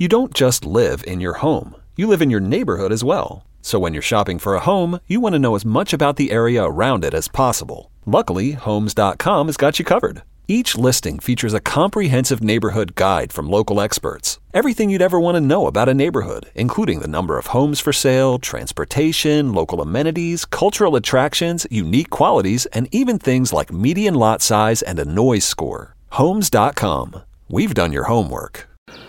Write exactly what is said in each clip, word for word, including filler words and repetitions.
You don't just live in your home. You live in your neighborhood as well. So when you're shopping for a home, you want to know as much about the area around it as possible. Luckily, Homes dot com has got you covered. Each listing features a comprehensive neighborhood guide from local experts. Everything you'd ever want to know about a neighborhood, including the number of homes for sale, transportation, local amenities, cultural attractions, unique qualities, and even things like median lot size and a noise score. Homes dot com. We've done your homework.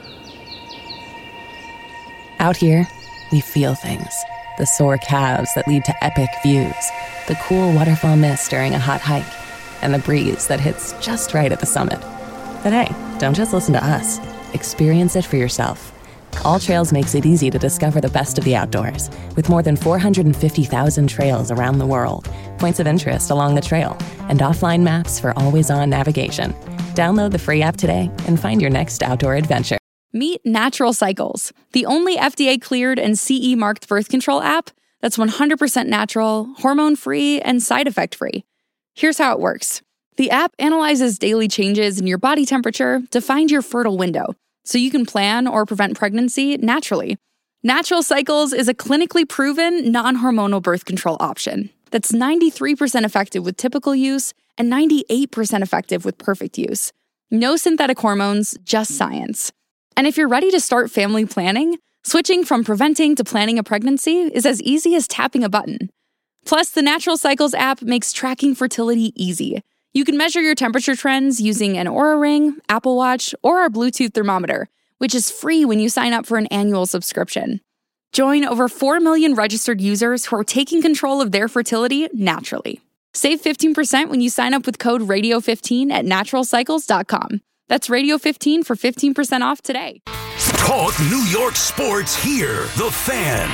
Out here, we feel things. The sore calves that lead to epic views, the cool waterfall mist during a hot hike, and the breeze that hits just right at the summit. But hey, don't just listen to us. Experience it for yourself. All Trails makes it easy to discover the best of the outdoors, with more than four hundred fifty thousand trails around the world, points of interest along the trail, and offline maps for always-on navigation. Download the free app today and find your next outdoor adventure. Meet Natural Cycles, the only F D A-cleared and C E-marked birth control app that's one hundred percent natural, hormone-free, and side effect-free. Here's how it works. The app analyzes daily changes in your body temperature to find your fertile window, so you can plan or prevent pregnancy naturally. Natural Cycles is a clinically proven, non-hormonal birth control option that's ninety-three percent effective with typical use and ninety-eight percent effective with perfect use. No synthetic hormones, just science. And if you're ready to start family planning, switching from preventing to planning a pregnancy is as easy as tapping a button. Plus, the Natural Cycles app makes tracking fertility easy. You can measure your temperature trends using an Oura Ring, Apple Watch, or our Bluetooth thermometer, which is free when you sign up for an annual subscription. Join over four million registered users who are taking control of their fertility naturally. Save fifteen percent when you sign up with code radio fifteen at natural cycles dot com. That's radio fifteen for fifteen percent off today. Talk New York sports here. The Fan.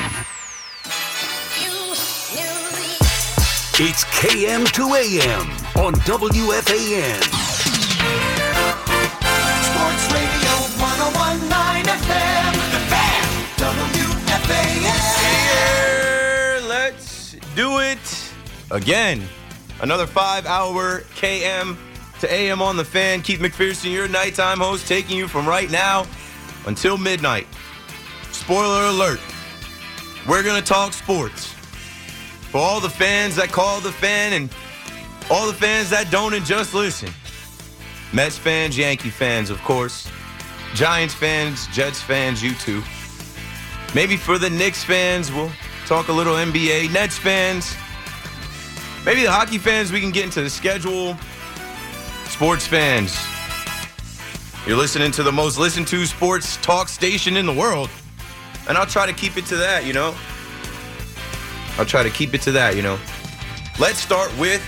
It's K M to A M on W F A N. Sports Radio one oh one point nine F M. The Fan. W F A N. Here, let's do it again. Another five-hour K M to A M on The Fan. Keith McPherson, your nighttime host, taking you from right now until midnight. Spoiler alert, we're going to talk sports. For all the fans that call The Fan and all the fans that don't and just listen. Mets fans, Yankee fans, of course. Giants fans, Jets fans, you too. Maybe for the Knicks fans, we'll talk a little N B A. Nets fans. Maybe the hockey fans, we can get into the schedule. Sports fans, you're listening to the most listened to sports talk station in the world. And I'll try to keep it to that, you know. I'll try to keep it to that, you know. Let's start with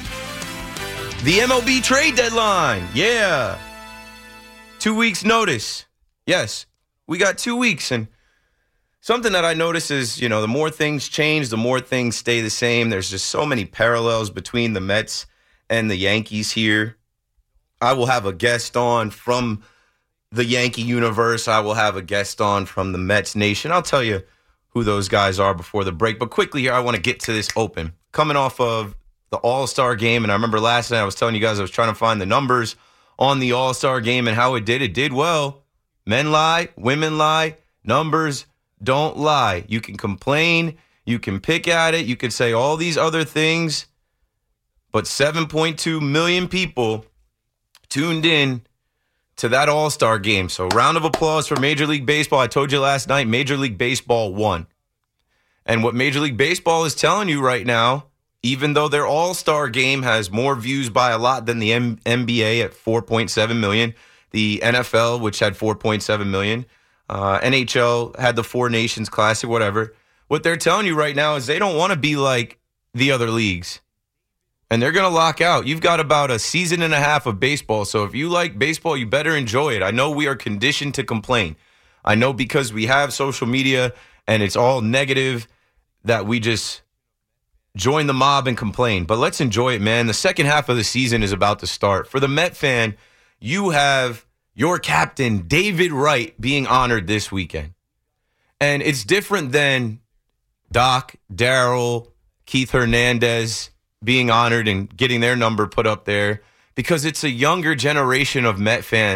the M L B trade deadline. Yeah. Two weeks notice. Yes, we got two weeks. And something that I notice is, you know, the more things change, the more things stay the same. There's just so many parallels between the Mets and the Yankees here. I will have a guest on from the Yankee universe. I will have a guest on from the Mets nation. I'll tell you who those guys are before the break. But quickly here, I want to get to this open. Coming off of the All-Star game, and I remember last night I was telling you guys I was trying to find the numbers on the All-Star game and how it did. It did well. Men lie, women lie, numbers don't lie. You can complain, you can pick at it, you can say all these other things, but seven point two million people tuned in to that All-Star game. So round of applause for Major League Baseball. I told you last night, Major League Baseball won. And what Major League Baseball is telling you right now, even though their All-Star game has more views by a lot than the M- N B A at four point seven million, the N F L, which had four point seven million, uh, N H L had the Four Nations Classic, whatever. What they're telling you right now is they don't want to be like the other leagues. And they're going to lock out. You've got about a season and a half of baseball. So if you like baseball, you better enjoy it. I know we are conditioned to complain. I know because we have social media and it's all negative that we just join the mob and complain. But let's enjoy it, man. The second half of the season is about to start. For the Met fan, you have your captain, David Wright, being honored this weekend. And it's different than Doc, Darryl, Keith Hernandez being honored and getting their number put up there, because it's a younger generation of Met fans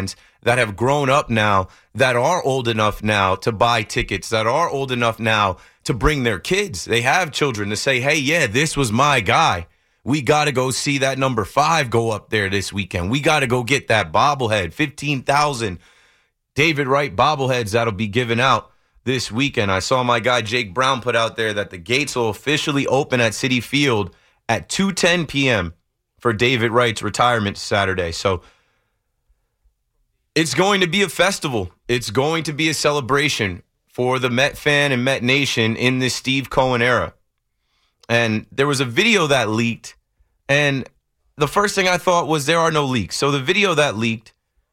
that have grown up now, that are old enough now to buy tickets, that are old enough now to bring their kids. They have children to say, hey, yeah, this was my guy. We got to go see that number five go up there this weekend. We got to go get that bobblehead. fifteen thousand David Wright bobbleheads that'll be given out this weekend. I saw my guy Jake Brown put out there that the gates will officially open at Citi Field at two ten p.m. for David Wright's retirement Saturday. So it's going to be a festival. It's going to be a celebration for the Met fan and Met Nation in this Steve Cohen era. And there was a video that leaked, and the first thing I thought was there are no leaks. So the video that leaked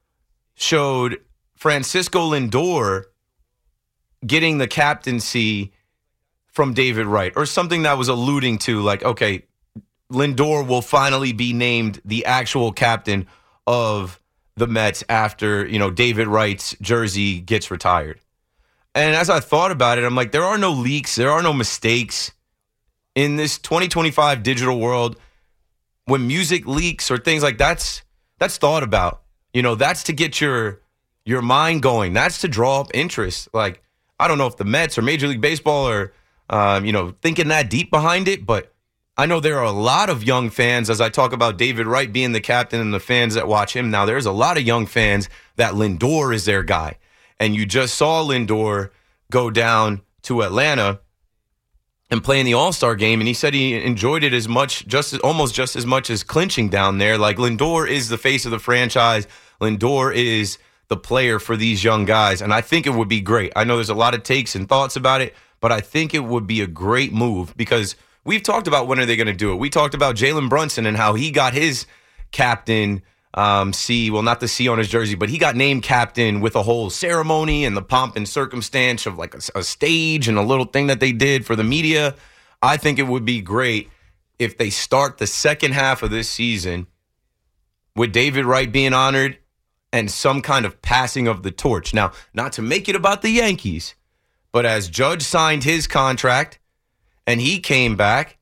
showed Francisco Lindor getting the captaincy from David Wright, or something that was alluding to, like, okay, Lindor will finally be named the actual captain of the Mets after, you know, David Wright's jersey gets retired. And as I thought about it, I'm like, there are no leaks, there are no mistakes. In this twenty twenty-five digital world, when music leaks or things like that's that's thought about. You know, that's to get your your mind going. That's to draw up interest. Like, I don't know if the Mets or Major League Baseball are, um, you know, thinking that deep behind it, but I know there are a lot of young fans, as I talk about David Wright being the captain and the fans that watch him now, there's a lot of young fans that Lindor is their guy. And you just saw Lindor go down to Atlanta and play in the All-Star game, and he said he enjoyed it as much, just as, almost just as much as clinching down there. Like, Lindor is the face of the franchise. Lindor is the player for these young guys, and I think it would be great. I know there's a lot of takes and thoughts about it, but I think it would be a great move because we've talked about when are they going to do it. We talked about Jalen Brunson and how he got his captain um, C, well, not the C on his jersey, but he got named captain with a whole ceremony and the pomp and circumstance of like a, a stage and a little thing that they did for the media. I think it would be great if they start the second half of this season with David Wright being honored and some kind of passing of the torch. Now, not to make it about the Yankees, but as Judge signed his contract and he came back,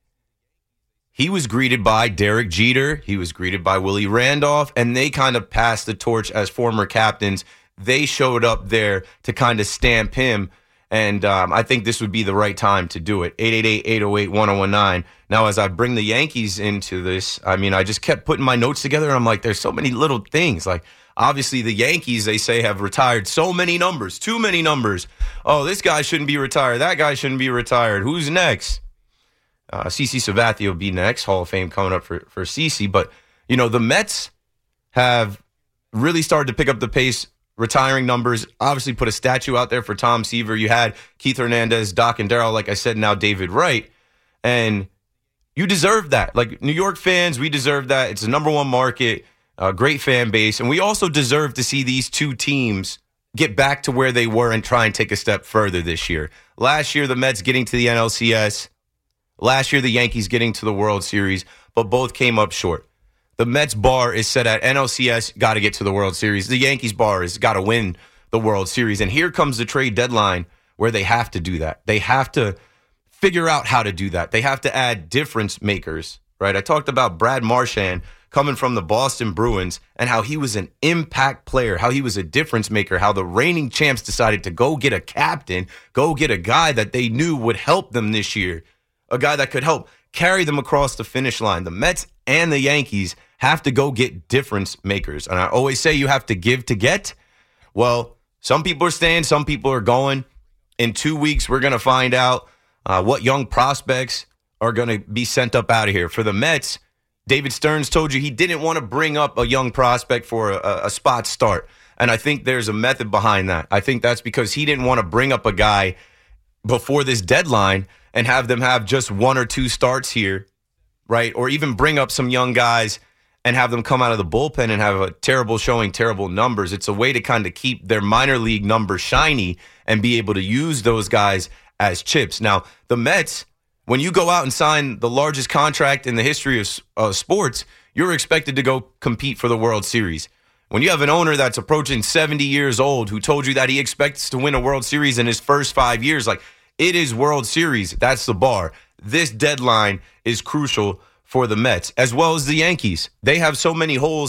he was greeted by Derek Jeter. He was greeted by Willie Randolph, and they kind of passed the torch as former captains. They showed up there to kind of stamp him, and um, I think this would be the right time to do it. eight eight eight, eight oh eight, one oh one nine. Now, as I bring the Yankees into this, I mean, I just kept putting my notes together, and I'm like, there's so many little things. Like, obviously, the Yankees, they say, have retired so many numbers, too many numbers. Oh, this guy shouldn't be retired. That guy shouldn't be retired. Who's next? Uh, CeCe Sabathia will be next. Hall of Fame coming up for, for CeCe. But, you know, the Mets have really started to pick up the pace, retiring numbers. Obviously put a statue out there for Tom Seaver. You had Keith Hernandez, Doc and Darryl, like I said, now David Wright. And you deserve that. Like, New York fans, we deserve that. It's the number one market, a great fan base. And we also deserve to see these two teams get back to where they were and try and take a step further this year. Last year, the Mets getting to the N L C S. Last year, the Yankees getting to the World Series, but both came up short. The Mets bar is set at N L C S, got to get to the World Series. The Yankees bar is got to win the World Series. And here comes the trade deadline where they have to do that. They have to figure out how to do that. They have to add difference makers, right? I talked about Brad Marchand coming from the Boston Bruins and how he was an impact player, how he was a difference maker, how the reigning champs decided to go get a captain, go get a guy that they knew would help them this year. A guy that could help carry them across the finish line. The Mets and the Yankees have to go get difference makers. And I always say you have to give to get. Well, some people are staying, some people are going. In two weeks, we're going to find out uh, what young prospects are going to be sent up out of here. For the Mets, David Stearns told you he didn't want to bring up a young prospect for a, a spot start. And I think there's a method behind that. I think that's because he didn't want to bring up a guy before this deadline and have them have just one or two starts here, right? Or even bring up some young guys and have them come out of the bullpen and have a terrible showing, terrible numbers. It's a way to kind of keep their minor league numbers shiny and be able to use those guys as chips. Now, the Mets, when you go out and sign the largest contract in the history of uh, sports, you're expected to go compete for the World Series. When you have an owner that's approaching seventy years old who told you that he expects to win a World Series in his first five years, like, it is World Series. That's the bar. This deadline is crucial for the Mets, as well as the Yankees. They have so many holes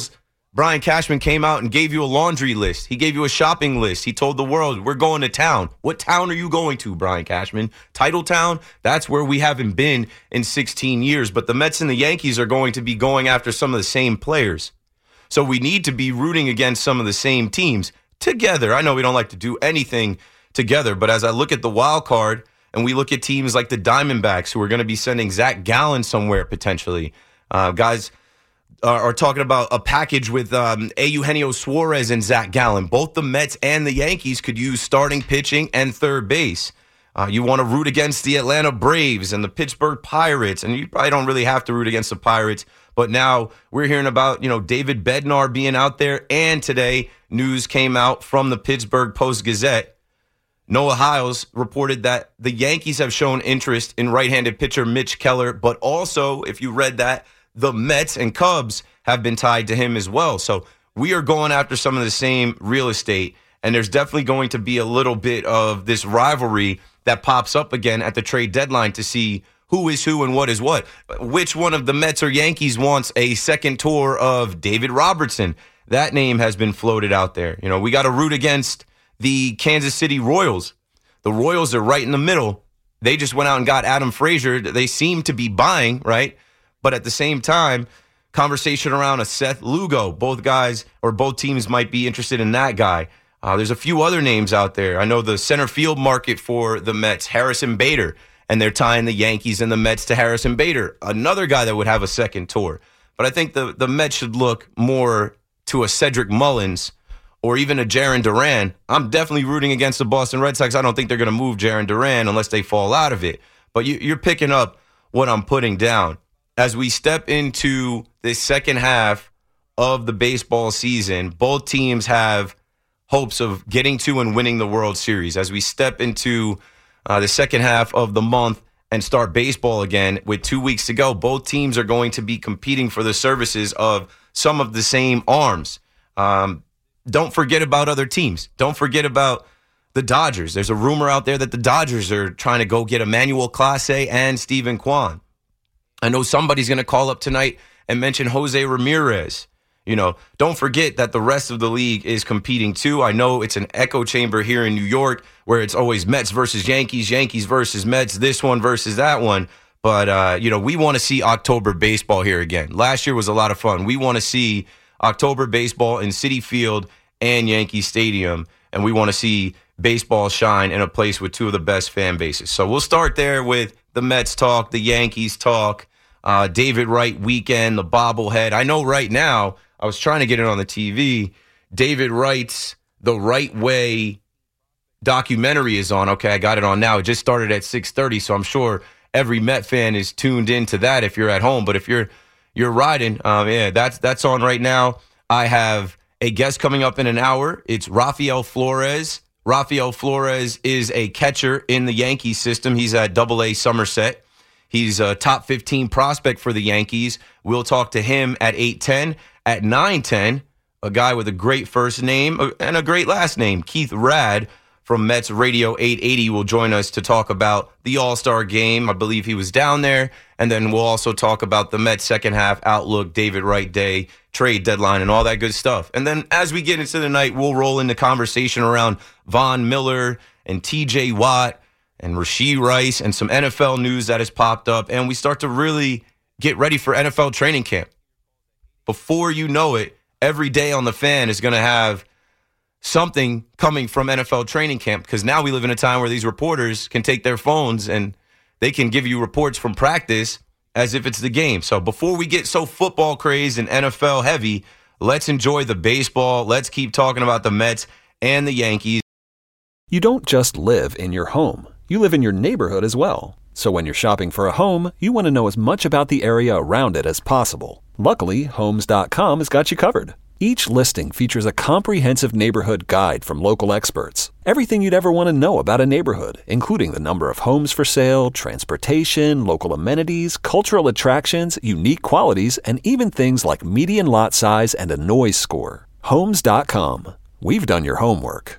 Brian Cashman came out and gave you a laundry list. He gave you a shopping list. He told the world, we're going to town. What town are you going to, Brian Cashman? Titletown? That's where we haven't been in sixteen years. But the Mets and the Yankees are going to be going after some of the same players. So we need to be rooting against some of the same teams together. I know we don't like to do anything together, but as I look at the wild card and we look at teams like the Diamondbacks who are going to be sending Zach Gallen somewhere potentially, uh, guys are, are talking about a package with um, Eugenio Suarez and Zach Gallen. Both the Mets and the Yankees could use starting pitching and third base. Uh, you want to root against the Atlanta Braves and the Pittsburgh Pirates, and you probably don't really have to root against the Pirates. But now we're hearing about, you know, David Bednar being out there. And today, news came out from the Pittsburgh Post-Gazette. Noah Hiles reported that the Yankees have shown interest in right-handed pitcher Mitch Keller. But also, if you read that, the Mets and Cubs have been tied to him as well. So we are going after some of the same real estate. And there's definitely going to be a little bit of this rivalry that pops up again at the trade deadline to see who is who and what is what. Which one of the Mets or Yankees wants a second tour of David Robertson? That name has been floated out there. You know, we got to root against the Kansas City Royals. The Royals are right in the middle. They just went out and got Adam Frazier. They seem to be buying, right? But at the same time, conversation around a Seth Lugo. Both guys or both teams might be interested in that guy. Uh, there's a few other names out there. I know the center field market for the Mets, Harrison Bader. And they're tying the Yankees and the Mets to Harrison Bader, another guy that would have a second tour. But I think the, the Mets should look more to a Cedric Mullins or even a Jarren Duran. I'm definitely rooting against the Boston Red Sox. I don't think they're going to move Jarren Duran unless they fall out of it. But you, you're picking up what I'm putting down. As we step into this second half of the baseball season, both teams have hopes of getting to and winning the World Series. As we step into Uh, the second half of the month and start baseball again with two weeks to go, both teams are going to be competing for the services of some of the same arms. Um, don't forget about other teams. Don't forget about the Dodgers. There's a rumor out there that the Dodgers are trying to go get Emmanuel Clase and Steven Kwan. I know somebody's going to call up tonight and mention Jose Ramirez. You know, don't forget that the rest of the league is competing too. I know it's an echo chamber here in New York where it's always Mets versus Yankees, Yankees versus Mets, this one versus that one. But, uh, you know, we want to see October baseball here again. Last year was a lot of fun. We want to see October baseball in Citi Field and Yankee Stadium. And we want to see baseball shine in a place with two of the best fan bases. So we'll start there with the Mets talk, the Yankees talk, uh, David Wright weekend, the bobblehead. I know right now, I was trying to get it on the T V. David Wright's The Right Way documentary is on. Okay, I got it on now. It just started at six thirty, so I'm sure every Met fan is tuned into that if you're at home. But if you're you're riding, um, yeah, that's that's on right now. I have a guest coming up in an hour. It's Rafael Flores. Rafael Flores is a catcher in the Yankee system. He's at Double A Somerset. He's a top fifteen prospect for the Yankees. We'll talk to him at eight ten. At nine ten, a guy with a great first name and a great last name, Keith Rad from Mets Radio eight eighty will join us to talk about the All-Star Game. I believe he was down there. And then we'll also talk about the Mets second half outlook, David Wright Day, trade deadline, and all that good stuff. And then as we get into the night, we'll roll into conversation around Von Miller and T J Watt and Rashee Rice and some N F L news that has popped up. And we start to really get ready for N F L training camp. Before you know it, every day on the Fan is going to have something coming from N F L training camp because now we live in a time where these reporters can take their phones and they can give you reports from practice as if it's the game. So before we get so football crazed and N F L heavy, let's enjoy the baseball. Let's keep talking about the Mets and the Yankees. You don't just live in your home. You live in your neighborhood as well. So when you're shopping for a home, you want to know as much about the area around it as possible. Luckily, Homes dot com has got you covered. Each listing features a comprehensive neighborhood guide from local experts. Everything you'd ever want to know about a neighborhood, including the number of homes for sale, transportation, local amenities, cultural attractions, unique qualities, and even things like median lot size and a noise score. Homes dot com. We've done your homework.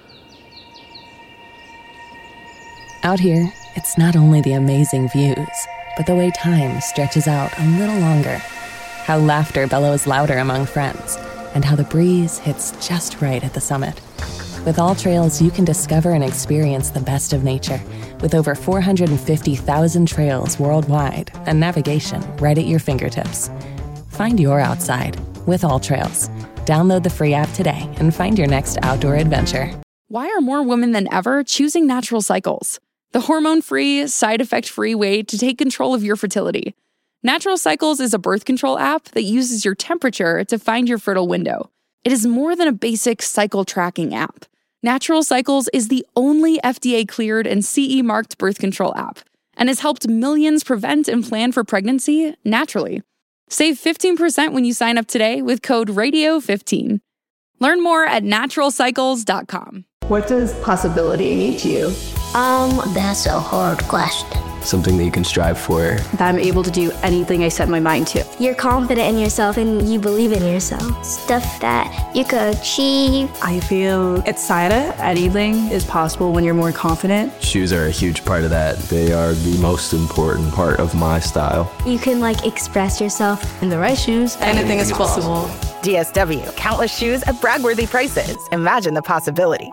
Out here, it's not only the amazing views, but the way time stretches out a little longer. How laughter bellows louder among friends, and how the breeze hits just right at the summit. With All Trails, you can discover and experience the best of nature with over four hundred fifty thousand trails worldwide and navigation right at your fingertips. Find your outside with All Trails. Download the free app today and find your next outdoor adventure. Why are more women than ever choosing Natural Cycles, the hormone-free, side-effect-free way to take control of your fertility? Natural Cycles is a birth control app that uses your temperature to find your fertile window. It is more than a basic cycle tracking app. Natural Cycles is the only F D A-cleared and C E-marked birth control app and has helped millions prevent and plan for pregnancy naturally. Save fifteen percent when you sign up today with code radio fifteen. Learn more at natural cycles dot com. What does possibility mean to you? Um, that's a hard question. Something that you can strive for. That I'm able to do anything I set my mind to. You're confident in yourself and you believe in yourself. Stuff that you could achieve. I feel excited. Anything is possible when you're more confident. Shoes are a huge part of that. They are the most important part of my style. You can like express yourself. In the right shoes, anything, anything is possible. possible. D S W, countless shoes at brag-worthy prices. Imagine the possibilities.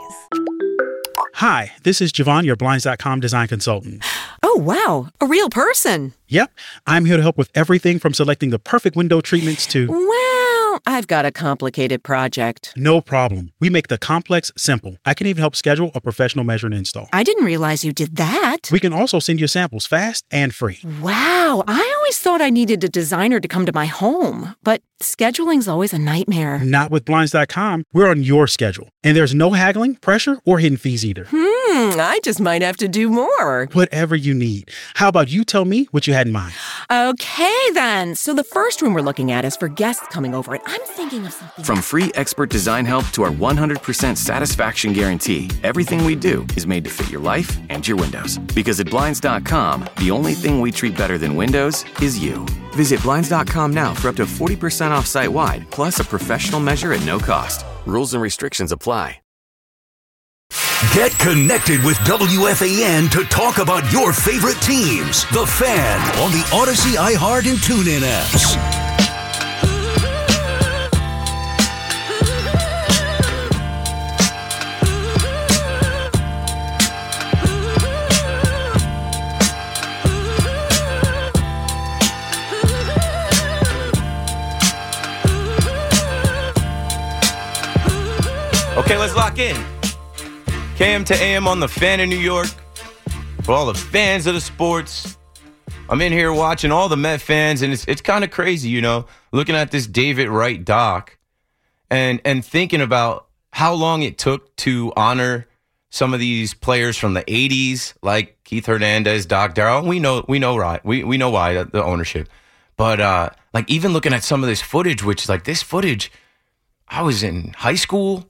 Hi, this is Javon, your Blinds dot com design consultant. Oh, wow. A real person. Yep. I'm here to help with everything from selecting the perfect window treatments to... Well, I've got a complicated project. No problem. We make the complex simple. I can even help schedule a professional measure and install. I didn't realize you did that. We can also send you samples fast and free. Wow. I always thought I needed a designer to come to my home, but scheduling's always a nightmare. Not with Blinds dot com. We're on your schedule. And there's no haggling, pressure, or hidden fees either. Hmm, I just might have to do more. Whatever you need. How about you tell me what you had in mind? Okay, then. So the first room we're looking at is for guests coming over, and I'm thinking of something. From free expert design help to our one hundred percent satisfaction guarantee, everything we do is made to fit your life and your windows. Because at Blinds dot com, the only thing we treat better than windows is you. Visit Blinds dot com now for up to forty percent off site-wide, plus a professional measure at no cost. Rules and restrictions apply. Get connected with W F A N to talk about your favorite teams. The Fan on the Odyssey, iHeart, and TuneIn apps. Okay, let's lock in. K M to A M on the Fan in New York. For all the fans of the sports, I'm in here watching all the Met fans, and it's it's kind of crazy, you know, looking at this David Wright doc and and thinking about how long it took to honor some of these players from the eighties, like Keith Hernandez, Doc Darrell. We know we know right. We we know why, the ownership. But uh, like even looking at some of this footage, which like this footage, I was in high school.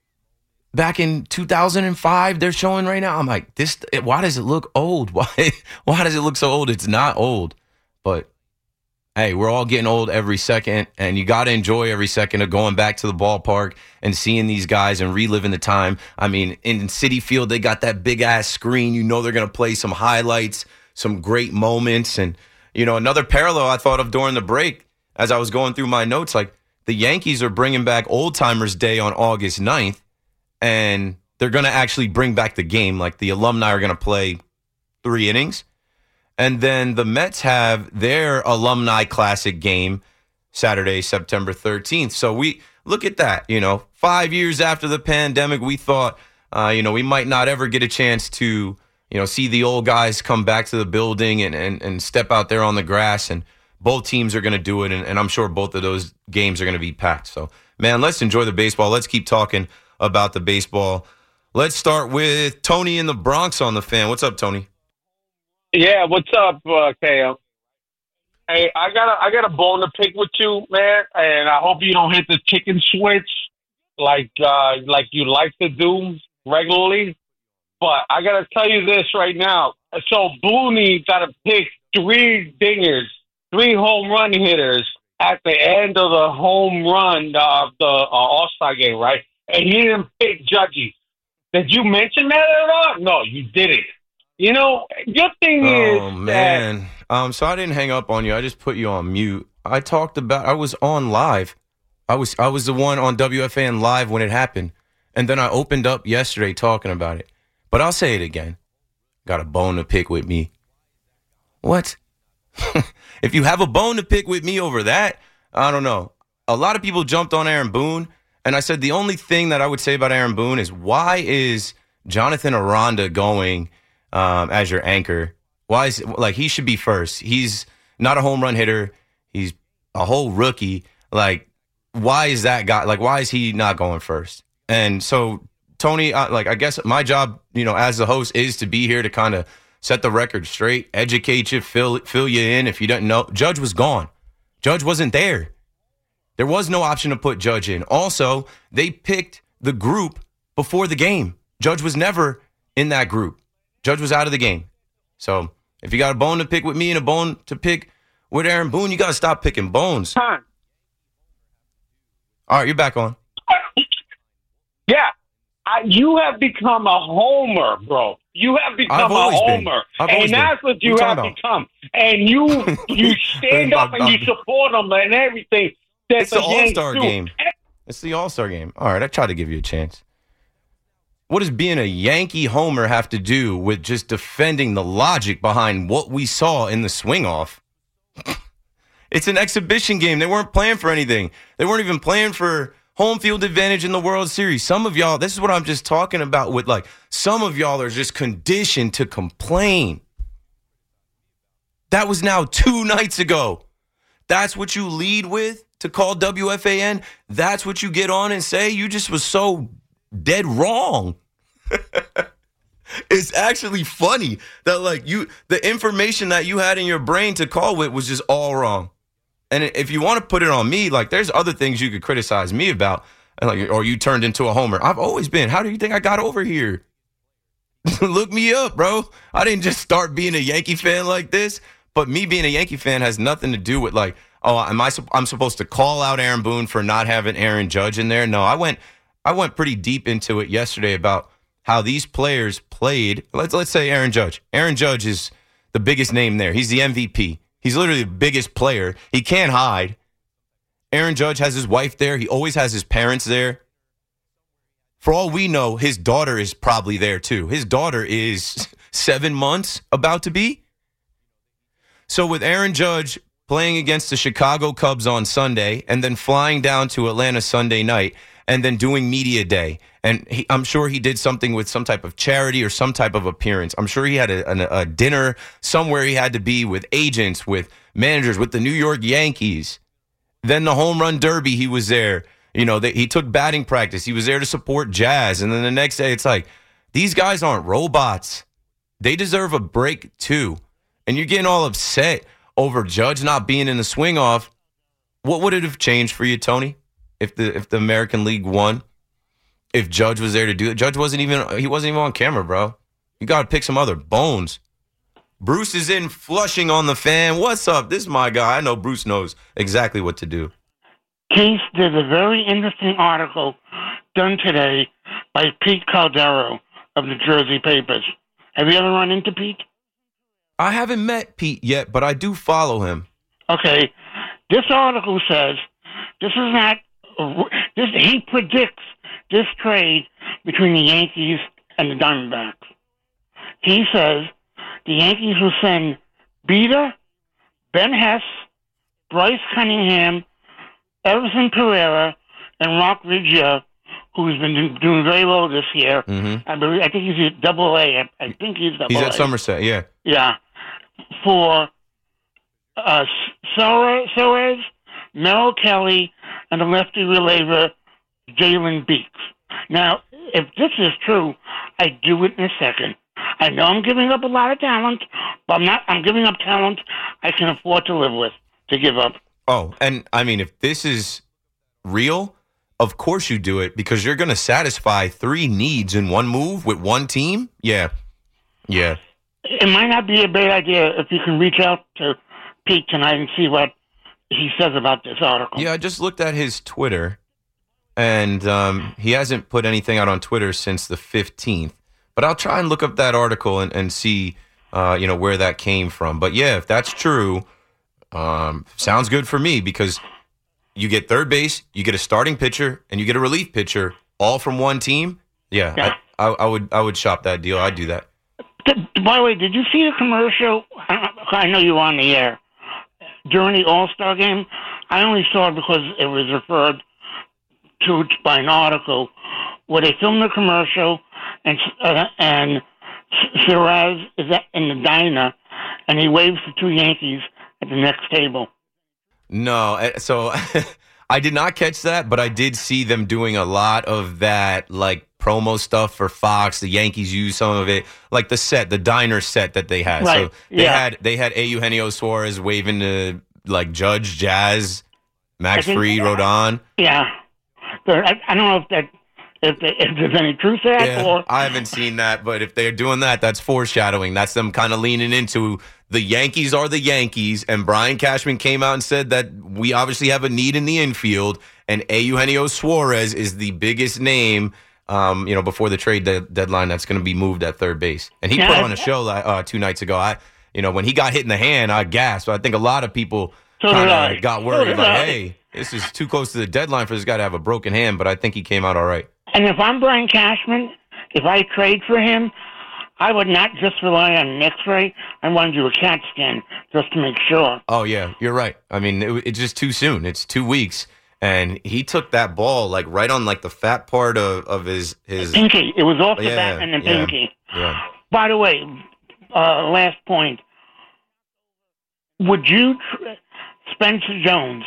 Back in two thousand five, they're showing right now. I'm like, this. Why does it look old? Why? Why does it look so old? It's not old, but hey, we're all getting old every second, and you got to enjoy every second of going back to the ballpark and seeing these guys and reliving the time. I mean, in Citi Field, they got that big ass screen. You know, they're gonna play some highlights, some great moments, and you know, another parallel I thought of during the break as I was going through my notes, like the Yankees are bringing back Old Timers Day on August ninth. And they're going to actually bring back the game. Like the alumni are going to play three innings. And then the Mets have their alumni classic game Saturday, September thirteenth. So we look at that, you know, five years after the pandemic, we thought, uh, you know, we might not ever get a chance to, you know, see the old guys come back to the building and, and, and step out there on the grass. And both teams are going to do it. And, and I'm sure both of those games are going to be packed. So, man, let's enjoy the baseball. Let's keep talking about the baseball. Let's start with Tony in the Bronx on the Fan. What's up, Tony? Yeah, what's up, uh, K M? Hey, I got a I got a bone to pick with you, man, and I hope you don't hit the chicken switch like uh, like you like to do regularly. But I got to tell you this right now. So Booney got to pick three dingers, three home run hitters at the end of the home run of the uh, All-Star game, right? And he didn't pick Judgy. Did you mention that at all? No, you didn't. You know, good thing is Oh, man. That, um, so I didn't hang up on you. I just put you on mute. I talked about, I was on live I was I was the one on W F A N Live when it happened. And then I opened up yesterday talking about it. But I'll say it again. Got a bone to pick with me. What? If you have a bone to pick with me over that, I don't know. A lot of people jumped on Aaron Boone, and I said the only thing that I would say about Aaron Boone is why is Jonathan Aranda going um, as your anchor? Why is like he should be first? He's not a home run hitter. He's a whole rookie. Like, why is that guy? Like, why is he not going first? And so, Tony, I, like, I guess my job, you know, as the host, is to be here to kind of set the record straight, educate you, fill fill you in if you didn't know. Judge was gone. Judge wasn't there. There was no option to put Judge in. Also, they picked the group before the game. Judge was never in that group. Judge was out of the game. So if you got a bone to pick with me and a bone to pick with Aaron Boone, you got to stop picking bones. Time. All right, you're back on. Yeah. I, you have become a homer, bro. You have become a homer. And that's what you have become. And you you stand up and you support them and everything. It's the All-Star game. It's the All-Star game. All right, I tried to give you a chance. What does being a Yankee homer have to do with just defending the logic behind what we saw in the swing-off? It's an exhibition game. They weren't playing for anything. They weren't even playing for home field advantage in the World Series. Some of y'all, this is what I'm just talking about with, like, some of y'all are just conditioned to complain. That was now two nights ago. That's what you lead with to call W F A N? That's what you get on and say? You just was so dead wrong. It's actually funny that, like, you, the information that you had in your brain to call with was just all wrong. And if you want to put it on me, like, there's other things you could criticize me about, like, or you turned into a homer. I've always been. How do you think I got over here? Look me up, bro. I didn't just start being a Yankee fan like this. But me being a Yankee fan has nothing to do with, like, oh, am I? I'm supposed to call out Aaron Boone for not having Aaron Judge in there? No, I went, I went pretty deep into it yesterday about how these players played. Let's let's say Aaron Judge. Aaron Judge is the biggest name there. He's the M V P. He's literally the biggest player. He can't hide. Aaron Judge has his wife there. He always has his parents there. For all we know, his daughter is probably there too. His daughter is seven months about to be. So with Aaron Judge playing against the Chicago Cubs on Sunday and then flying down to Atlanta Sunday night and then doing media day, and he, I'm sure he did something with some type of charity or some type of appearance. I'm sure he had a, a, a dinner somewhere he had to be with agents, with managers, with the New York Yankees. Then the home run derby, he was there. You know, they, he took batting practice. He was there to support Jazz. And then the next day, it's like, these guys aren't robots. They deserve a break too. And you're getting all upset over Judge not being in the swing off. What would it have changed for you, Tony, if the if the American League won? If Judge was there to do it? Judge wasn't even he wasn't even on camera, bro. You got to pick some other bones. Bruce is in Flushing on the Fan. What's up? This is my guy. I know Bruce knows exactly what to do. Keith, there's a very interesting article done today by Pete Caldero of the Jersey Papers. Have you ever run into Pete? I haven't met Pete yet, but I do follow him. Okay. This article says this is not this. He predicts this trade between the Yankees and the Diamondbacks. He says the Yankees will send Bieber, Ben Hess, Bryce Cunningham, Everson Pereira, and Rock Riggio, who's been doing very well this year. Mm-hmm. I believe. I think he's at Double A. I, I think he's Double A. He's at Somerset. Yeah. Yeah. For uh, Suarez, Merrill Kelly, and the lefty reliever Jalen Beeks. Now, if this is true, I do it in a second. I know I'm giving up a lot of talent, but I'm not. I'm giving up talent I can afford to live with to give up. Oh, and I mean, if this is real, of course you do it because you're going to satisfy three needs in one move with one team. Yeah, yeah. It might not be a bad idea if you can reach out to Pete tonight and see what he says about this article. Yeah, I just looked at his Twitter, and um, he hasn't put anything out on Twitter since the fifteenth. But I'll try and look up that article and, and see, uh, you know, where that came from. But yeah, if that's true, um, sounds good for me because you get third base, you get a starting pitcher, and you get a relief pitcher, all from one team. Yeah, Yeah. I, I, I would I would shop that deal. I'd do that. Did, by the way, did you see the commercial? I, I know you were on the air during the All-Star game. I only saw it because it was referred to by an article where they filmed the commercial and uh, and Shiraz is at, in the diner and he waves to two Yankees at the next table. No, eh, so I did not catch that, but I did see them doing a lot of that, like promo stuff for Fox. The Yankees used some of it, like the set, the diner set that they had. Right. So they Yeah. had they had Eugenio Suarez waving to like Judge, Jazz, Max I think- Fried, Rodon. Yeah, but I, I don't know if that if, the, if there's any truth to that Yeah, or I haven't seen that, but if they're doing that, that's foreshadowing. That's them kind of leaning into the Yankees are the Yankees, and Brian Cashman came out and said that we obviously have a need in the infield, and Eugenio Suarez is the biggest name, um, you know, before the trade de- deadline that's going to be moved at third base. And he Yeah, put I- on a show like, uh, two nights ago. I, you know, when he got hit in the hand, I gasped. I think a lot of people So did kind I. of got So worried, did like, I. hey, this is too close to the deadline for this guy to have a broken hand, but I think he came out all right. And if I'm Brian Cashman, if I trade for him, I would not just rely on an X-ray. I want to do a CAT scan just to make sure. Oh, yeah, you're right. I mean, it, it's just too soon. It's two weeks. And he took that ball, like, right on, like, the fat part of, of his... his Pinky. It was off the Yeah, bat and then yeah, pinky. yeah. By the way, uh, last point. Would you, tr- Spencer Jones,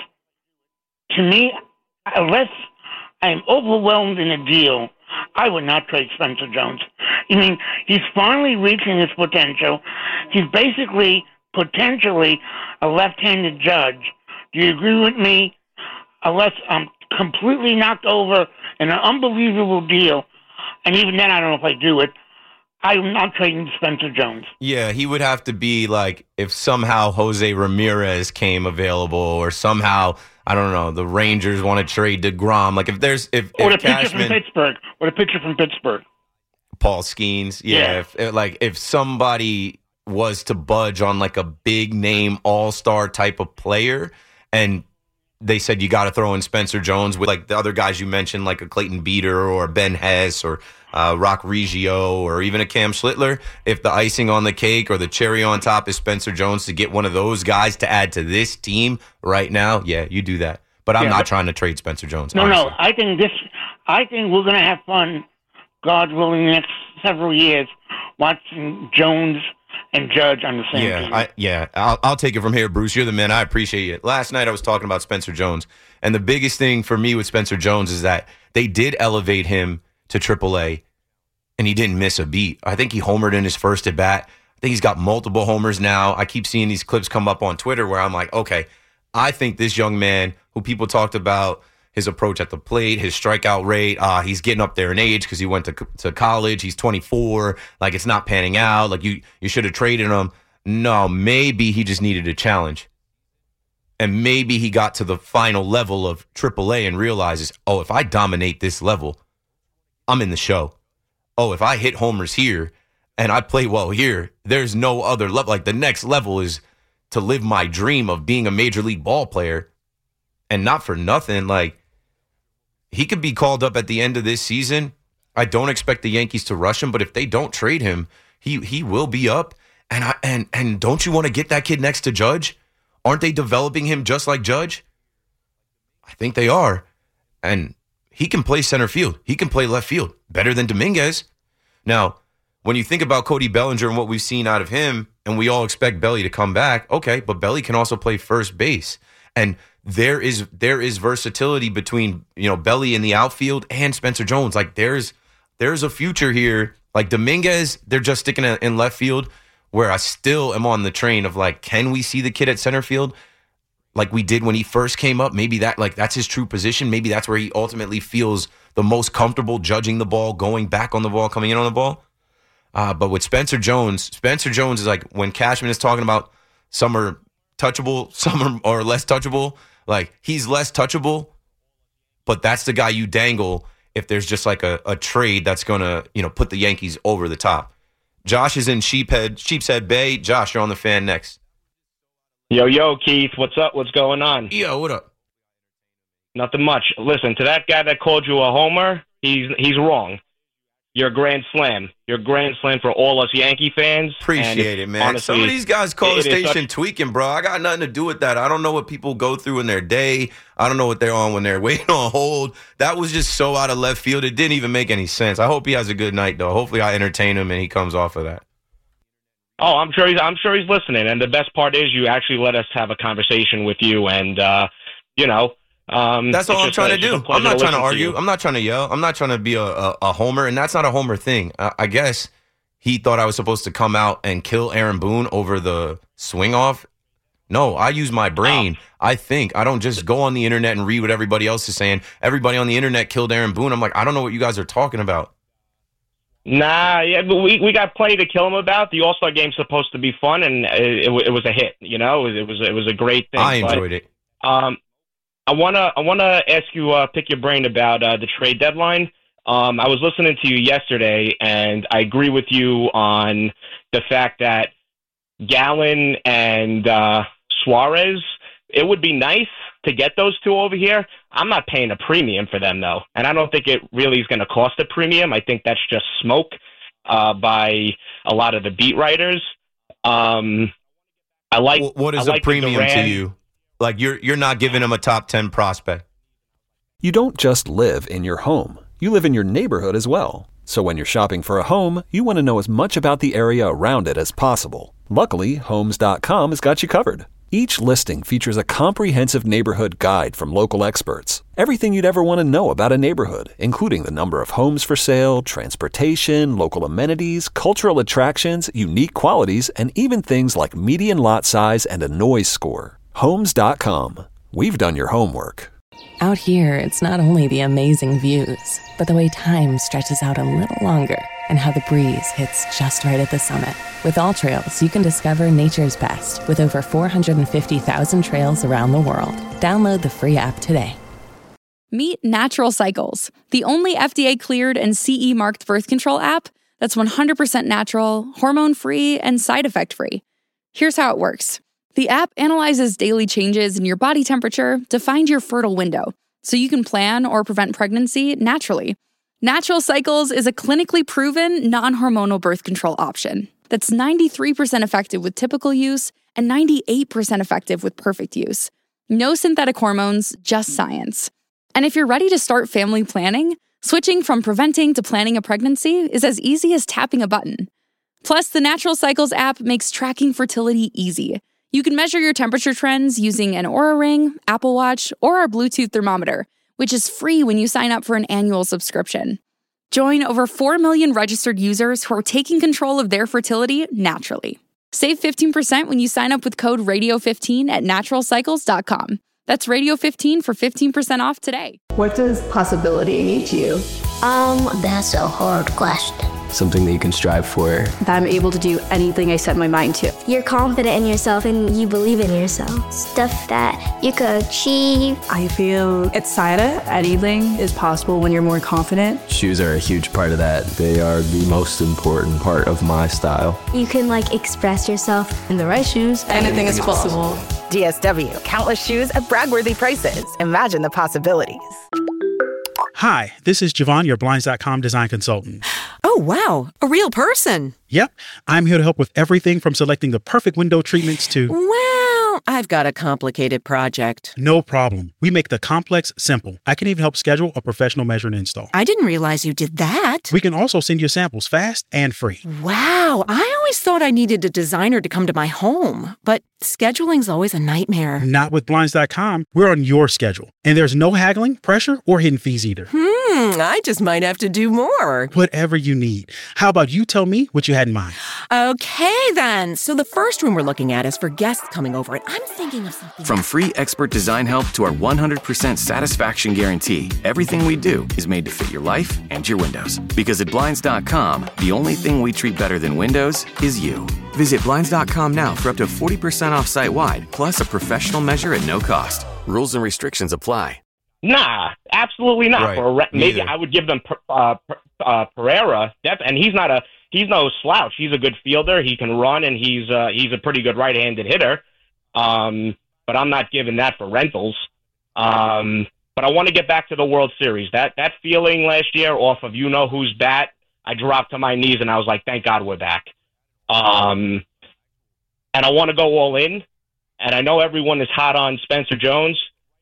to me, unless I'm overwhelmed in a deal, I would not trade Spencer Jones. I mean, he's finally reaching his potential. He's basically, potentially, a left-handed Judge. Do you agree with me? Unless I'm completely knocked over in an unbelievable deal, and even then I don't know if I do it, I'm not trading Spencer Jones. Yeah, he would have to be, like, if somehow Jose Ramirez came available or somehow, I don't know, the Rangers want to trade DeGrom. Like, if there's... if, Or the if pitcher Cashman, from Pittsburgh. Or the pitcher from Pittsburgh. Paul Skeens. Yeah, Yeah. If, if, like, if somebody was to budge on, like, a big-name all-star type of player and they said you got to throw in Spencer Jones with, like, the other guys you mentioned, like a Clayton Beater or a Ben Hess or uh, Rock Reggio or even a Cam Schlittler, if the icing on the cake or the cherry on top is Spencer Jones to get one of those guys to add to this team right now, yeah, you do that. But I'm Yeah, not but- trying to trade Spencer Jones. No, honestly. no. I think this. I think we're going to have fun, God willing, the next several years, watching Jones and Judge on the same Yeah, team. I, yeah. I'll, I'll take it from here, Bruce. You're the man. I appreciate it. Last night I was talking about Spencer Jones, and the biggest thing for me with Spencer Jones is that they did elevate him to triple A, and he didn't miss a beat. I think he homered in his first at bat. I think he's got multiple homers now. I keep seeing these clips come up on Twitter where I'm like, okay, I think this young man who people talked about his approach at the plate, his strikeout rate, uh, he's getting up there in age because he went to to college. He's twenty-four. Like, it's not panning out. Like, you, you should have traded him. No, maybe he just needed a challenge. And maybe he got to the final level of triple A and realizes, oh, if I dominate this level, I'm in the show. Oh, if I hit homers here and I play well here, there's no other level. Like, the next level is to live my dream of being a major league ball player. And not for nothing, like, he could be called up at the end of this season. I don't expect the Yankees to rush him, but if they don't trade him, he he will be up. And I and and don't you want to get that kid next to Judge? Aren't they developing him just like Judge? I think they are. And he can play center field. He can play left field better than Dominguez. Now, when you think about Cody Bellinger and what we've seen out of him, and we all expect Belly to come back, okay, but Belly can also play first base. And there is there is versatility between, you know, Belly in the outfield and Spencer Jones. Like, there's there's a future here. Like, Dominguez, they're just sticking in left field, where I still am on the train of, like, can we see the kid at center field like we did when he first came up? Maybe that like that's his true position. Maybe that's where he ultimately feels the most comfortable judging the ball, going back on the ball, coming in on the ball. Uh, but with Spencer Jones, Spencer Jones is like, when Cashman is talking about some are touchable, some are, are less touchable. Like, he's less touchable, but that's the guy you dangle if there's just like a, a trade that's going to, you know, put the Yankees over the top. Josh is in Sheephead, Sheepshead Bay. Josh, you're on the Fan next. Yo, yo, Keith, what's up? What's going on? Yo, what up? Nothing much. Listen, to that guy that called you a homer, he's he's wrong. You're a grand slam. You're a grand slam for all us Yankee fans. Appreciate it, man. Honestly, some of these guys call the station such- tweaking, bro. I got nothing to do with that. I don't know what people go through in their day. I don't know what they're on when they're waiting on hold. That was just so out of left field. It didn't even make any sense. I hope he has a good night, though. Hopefully I entertain him and he comes off of that. Oh, I'm sure he's I'm sure he's listening. And the best part is you actually let us have a conversation with you. And, uh, you know. Um, that's all I'm just, trying uh, to do. I'm not to trying to argue. To I'm not trying to yell. I'm not trying to be a, a, a homer, and that's not a homer thing. I, I guess he thought I was supposed to come out and kill Aaron Boone over the swing off. No, I use my brain. Oh. I think. I don't just go on the internet and read what everybody else is saying. Everybody on the internet killed Aaron Boone. I'm like, I don't know what you guys are talking about. Nah, yeah, but we we got plenty to kill him about. The All-Star game's supposed to be fun, and it, it, it was a hit. You know, it was it was a great thing. I enjoyed but, it. Um. I wanna I wanna ask you, uh, pick your brain about uh, the trade deadline. Um, I was listening to you yesterday, and I agree with you on the fact that Gallen and uh, Suarez. It would be nice to get those two over here. I'm not paying a premium for them though, and I don't think it really is going to cost a premium. I think that's just smoke uh, by a lot of the beat writers. Um, I like what is I like a premium Duran. to you? Like, you're you're not giving him a top ten prospect. You don't just live in your home. You live in your neighborhood as well. So when you're shopping for a home, you want to know as much about the area around it as possible. Luckily, Homes dot com has got you covered. Each listing features a comprehensive neighborhood guide from local experts. Everything you'd ever want to know about a neighborhood, including the number of homes for sale, transportation, local amenities, cultural attractions, unique qualities, and even things like median lot size and a noise score. Homes dot com. We've done your homework. Out here, it's not only the amazing views, but the way time stretches out a little longer and how the breeze hits just right at the summit. With All Trails, you can discover nature's best with over four hundred fifty thousand trails around the world. Download the free app today. Meet Natural Cycles, the only F D A-cleared and C E marked birth control app that's one hundred percent natural, hormone-free, and side effect-free. Here's how it works. The app analyzes daily changes in your body temperature to find your fertile window, so you can plan or prevent pregnancy naturally. Natural Cycles is a clinically proven, non-hormonal birth control option that's ninety-three percent effective with typical use and ninety-eight percent effective with perfect use. No synthetic hormones, just science. And if you're ready to start family planning, switching from preventing to planning a pregnancy is as easy as tapping a button. Plus, the Natural Cycles app makes tracking fertility easy. You can measure your temperature trends using an Oura Ring, Apple Watch, or our Bluetooth thermometer, which is free when you sign up for an annual subscription. Join over four million registered users who are taking control of their fertility naturally. Save fifteen percent when you sign up with code radio fifteen at natural cycles dot com. That's radio fifteen for fifteen percent off today. What does possibility mean to you? Um, that's a hard question. Something that you can strive for. That I'm able to do anything I set my mind to. You're confident in yourself and you believe in yourself. Stuff that you could achieve. I feel excited. Anything is possible when you're more confident. Shoes are a huge part of that. They are the most important part of my style. You can like express yourself. In the right shoes, anything is possible. D S W, countless shoes at brag-worthy prices. Imagine the possibilities. Hi, this is Javon, your Blinds dot com design consultant. Oh, wow. A real person. Yep. I'm here to help with everything from selecting the perfect window treatments to... Well, I've got a complicated project. No problem. We make the complex simple. I can even help schedule a professional measure and install. I didn't realize you did that. We can also send you samples fast and free. Wow. I always thought I needed a designer to come to my home, but scheduling's always a nightmare. Not with Blinds dot com. We're on your schedule. And there's no haggling, pressure, or hidden fees either. Hmm, I just might have to do more. Whatever you need. How about you tell me what you had in mind? Okay, then. So the first room we're looking at is for guests coming over, and I'm thinking of something. From free expert design help to our one hundred percent satisfaction guarantee, everything we do is made to fit your life and your windows. Because at Blinds dot com, the only thing we treat better than windows is you. Visit Blinds dot com now for up to forty percent off site-wide, plus a professional measure at no cost. Rules and restrictions apply. Nah, absolutely not. Right. For a re- maybe Neither. I would give them uh, uh, Pereira, def- and he's not a he's no slouch. He's a good fielder. He can run, and he's uh, he's a pretty good right-handed hitter. Um, but I'm not giving that for rentals. Um, but I want to get back to the World Series. That that feeling last year off of you know who's bat, I dropped to my knees and I was like, thank God we're back. Um, and I want to go all in. And I know everyone is hot on Spencer Jones.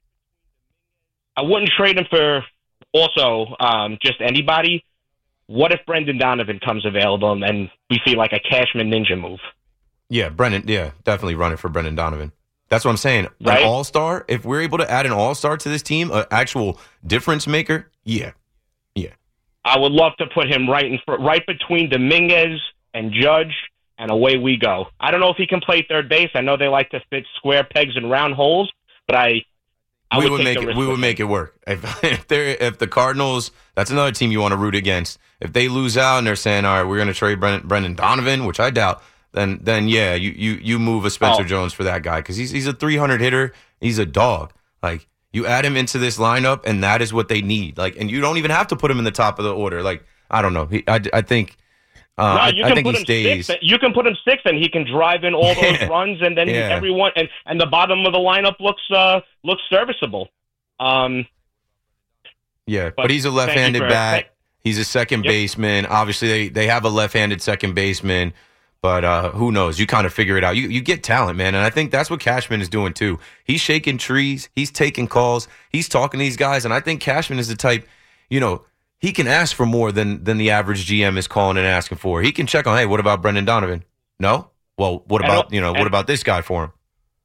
I wouldn't trade him for also um, just anybody. What if Brendan Donovan comes available and we see like a Cashman Ninja move? Yeah, Brendan. Yeah, definitely run it for Brendan Donovan. That's what I'm saying. Right? An all-star, if we're able to add an all-star to this team, an actual difference maker, yeah. Yeah. I would love to put him right in fr- right between Dominguez and Judge, and away we go. I don't know if he can play third base. I know they like to fit square pegs in round holes, but I, I we would, would take make the it. risk We with would him. make it work. If if they if the Cardinals, that's another team you want to root against. If they lose out and they're saying, all right, we're going to trade Brendan, Brendan Donovan, which I doubt, then then yeah, you you you move a Spencer Oh. Jones for that guy because he's he's a three hundred hitter. He's a dog. Like you add him into this lineup, and that is what they need. Like, and you don't even have to put him in the top of the order. Like I don't know. He, I I think. Uh, No, I, you I can think put he him stays. sixth. You can put him sixth, and he can drive in all those Yeah. runs, and then Yeah. everyone and, and the bottom of the lineup looks uh, looks serviceable. Um, Yeah, but, But he's a thank you left-handed for- bat. He's a second Yep. baseman. Obviously, they, they have a left-handed second baseman, but uh, who knows? You kind of figure it out. You you get talent, man, and I think that's what Cashman is doing too. He's shaking trees. He's taking calls. He's talking to these guys, and I think Cashman is the type, you know, he can ask for more than than the average G M is calling and asking for. He can check on, hey, what about Brendan Donovan? No? Well, what And about, al- you know, what and- about this guy for him?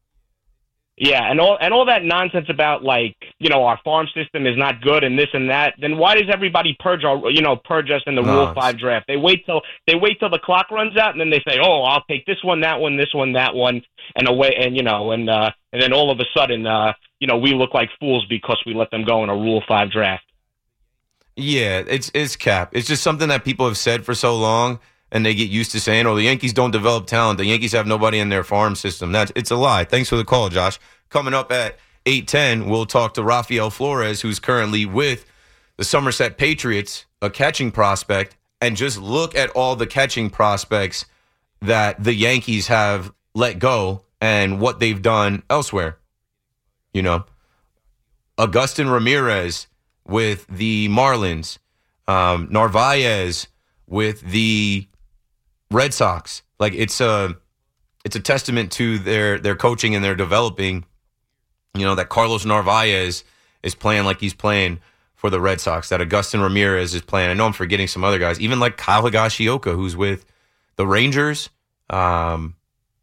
yeah, and all and all that nonsense about like you know our farm system is not good and this and that. Then why does everybody purge our you know purge us in the No, Rule it's- Five draft? They wait till they wait till the clock runs out, and then they say, oh, I'll take this one, that one, this one, that one, and away and you know and uh, and then all of a sudden uh, you know we look like fools because we let them go in a Rule Five draft. Yeah, it's it's cap. It's just something that people have said for so long, and they get used to saying, "Oh, the Yankees don't develop talent. The Yankees have nobody in their farm system." That's it's a lie. Thanks for the call, Josh. Coming up at eight ten, we'll talk to Rafael Flores, who's currently with the Somerset Patriots, a catching prospect, and just look at all the catching prospects that the Yankees have let go and what they've done elsewhere. You know, Agustin Ramirez with the Marlins, um, Narvaez with the Red Sox. Like it's a, it's a testament to their their coaching and their developing. You know that Carlos Narvaez is playing like he's playing for the Red Sox. That Agustin Ramirez is playing. I know I'm forgetting some other guys, even like Kyle Higashioka, who's with the Rangers. Um,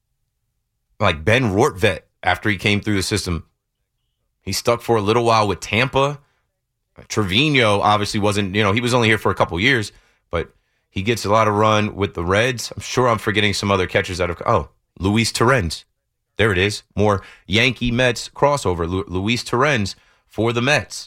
like Ben Rortvedt, after he came through the system, he stuck for a little while with Tampa. Trevino obviously wasn't, you know, he was only here for a couple years, but he gets a lot of run with the Reds. I'm sure I'm forgetting some other catchers that have, oh, Luis Torrens. There it is. More Yankee Mets crossover. Lu- Luis Torrens for the Mets.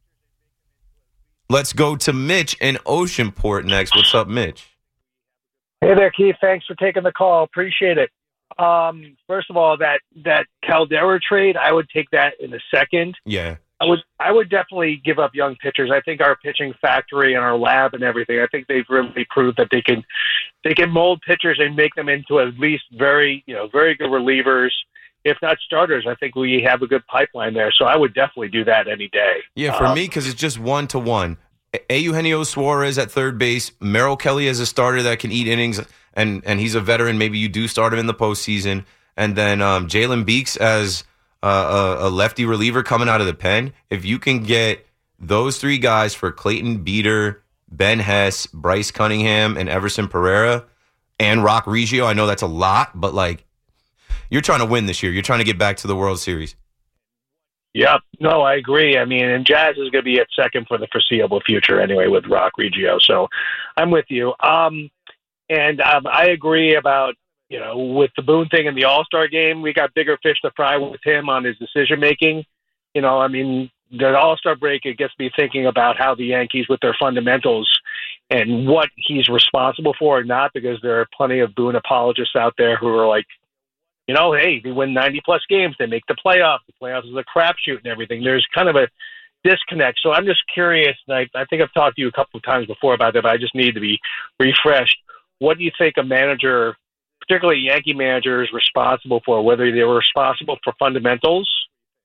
Let's go to Mitch in Oceanport next. What's up, Mitch? Hey there, Keith. Thanks for taking the call. Appreciate it. Um, first of all, that that Caldera trade, I would take that in a second. Yeah. I would I would definitely give up young pitchers. I think our pitching factory and our lab and everything, I think they've really proved that they can they can mold pitchers and make them into at least very, you know, very good relievers, if not starters. I think we have a good pipeline there. So I would definitely do that any day. Yeah, for Um, me, because it's just one to one. Eugenio Suarez at third base, Merrill Kelly as a starter that can eat innings, and and he's a veteran. Maybe you do start him in the postseason, and then um, Jalen Beeks as uh, a, a lefty reliever coming out of the pen. If you can get those three guys for Clayton Beater, Ben Hess, Bryce Cunningham, and Everson Pereira, and Rock Reggio, I know that's a lot, but like you're trying to win this year. You're trying to get back to the World Series. Yep. No, I agree. I mean, and Jazz is going to be at second for the foreseeable future anyway with Rock Reggio. So I'm with you. Um, and um, I agree about, you know, with the Boone thing in the All-Star game, we got bigger fish to fry with him on his decision-making. You know, I mean, the All-Star break, it gets me thinking about how the Yankees with their fundamentals and what he's responsible for or not, because there are plenty of Boone apologists out there who are like, you know, hey, they win ninety plus games. They make the playoffs. The playoffs is a crapshoot and everything. There's kind of a disconnect. So I'm just curious. And I, I think I've talked to you a couple of times before about that, but I just need to be refreshed. What do you think a manager, particularly a Yankee manager, is responsible for? Whether they were responsible for fundamentals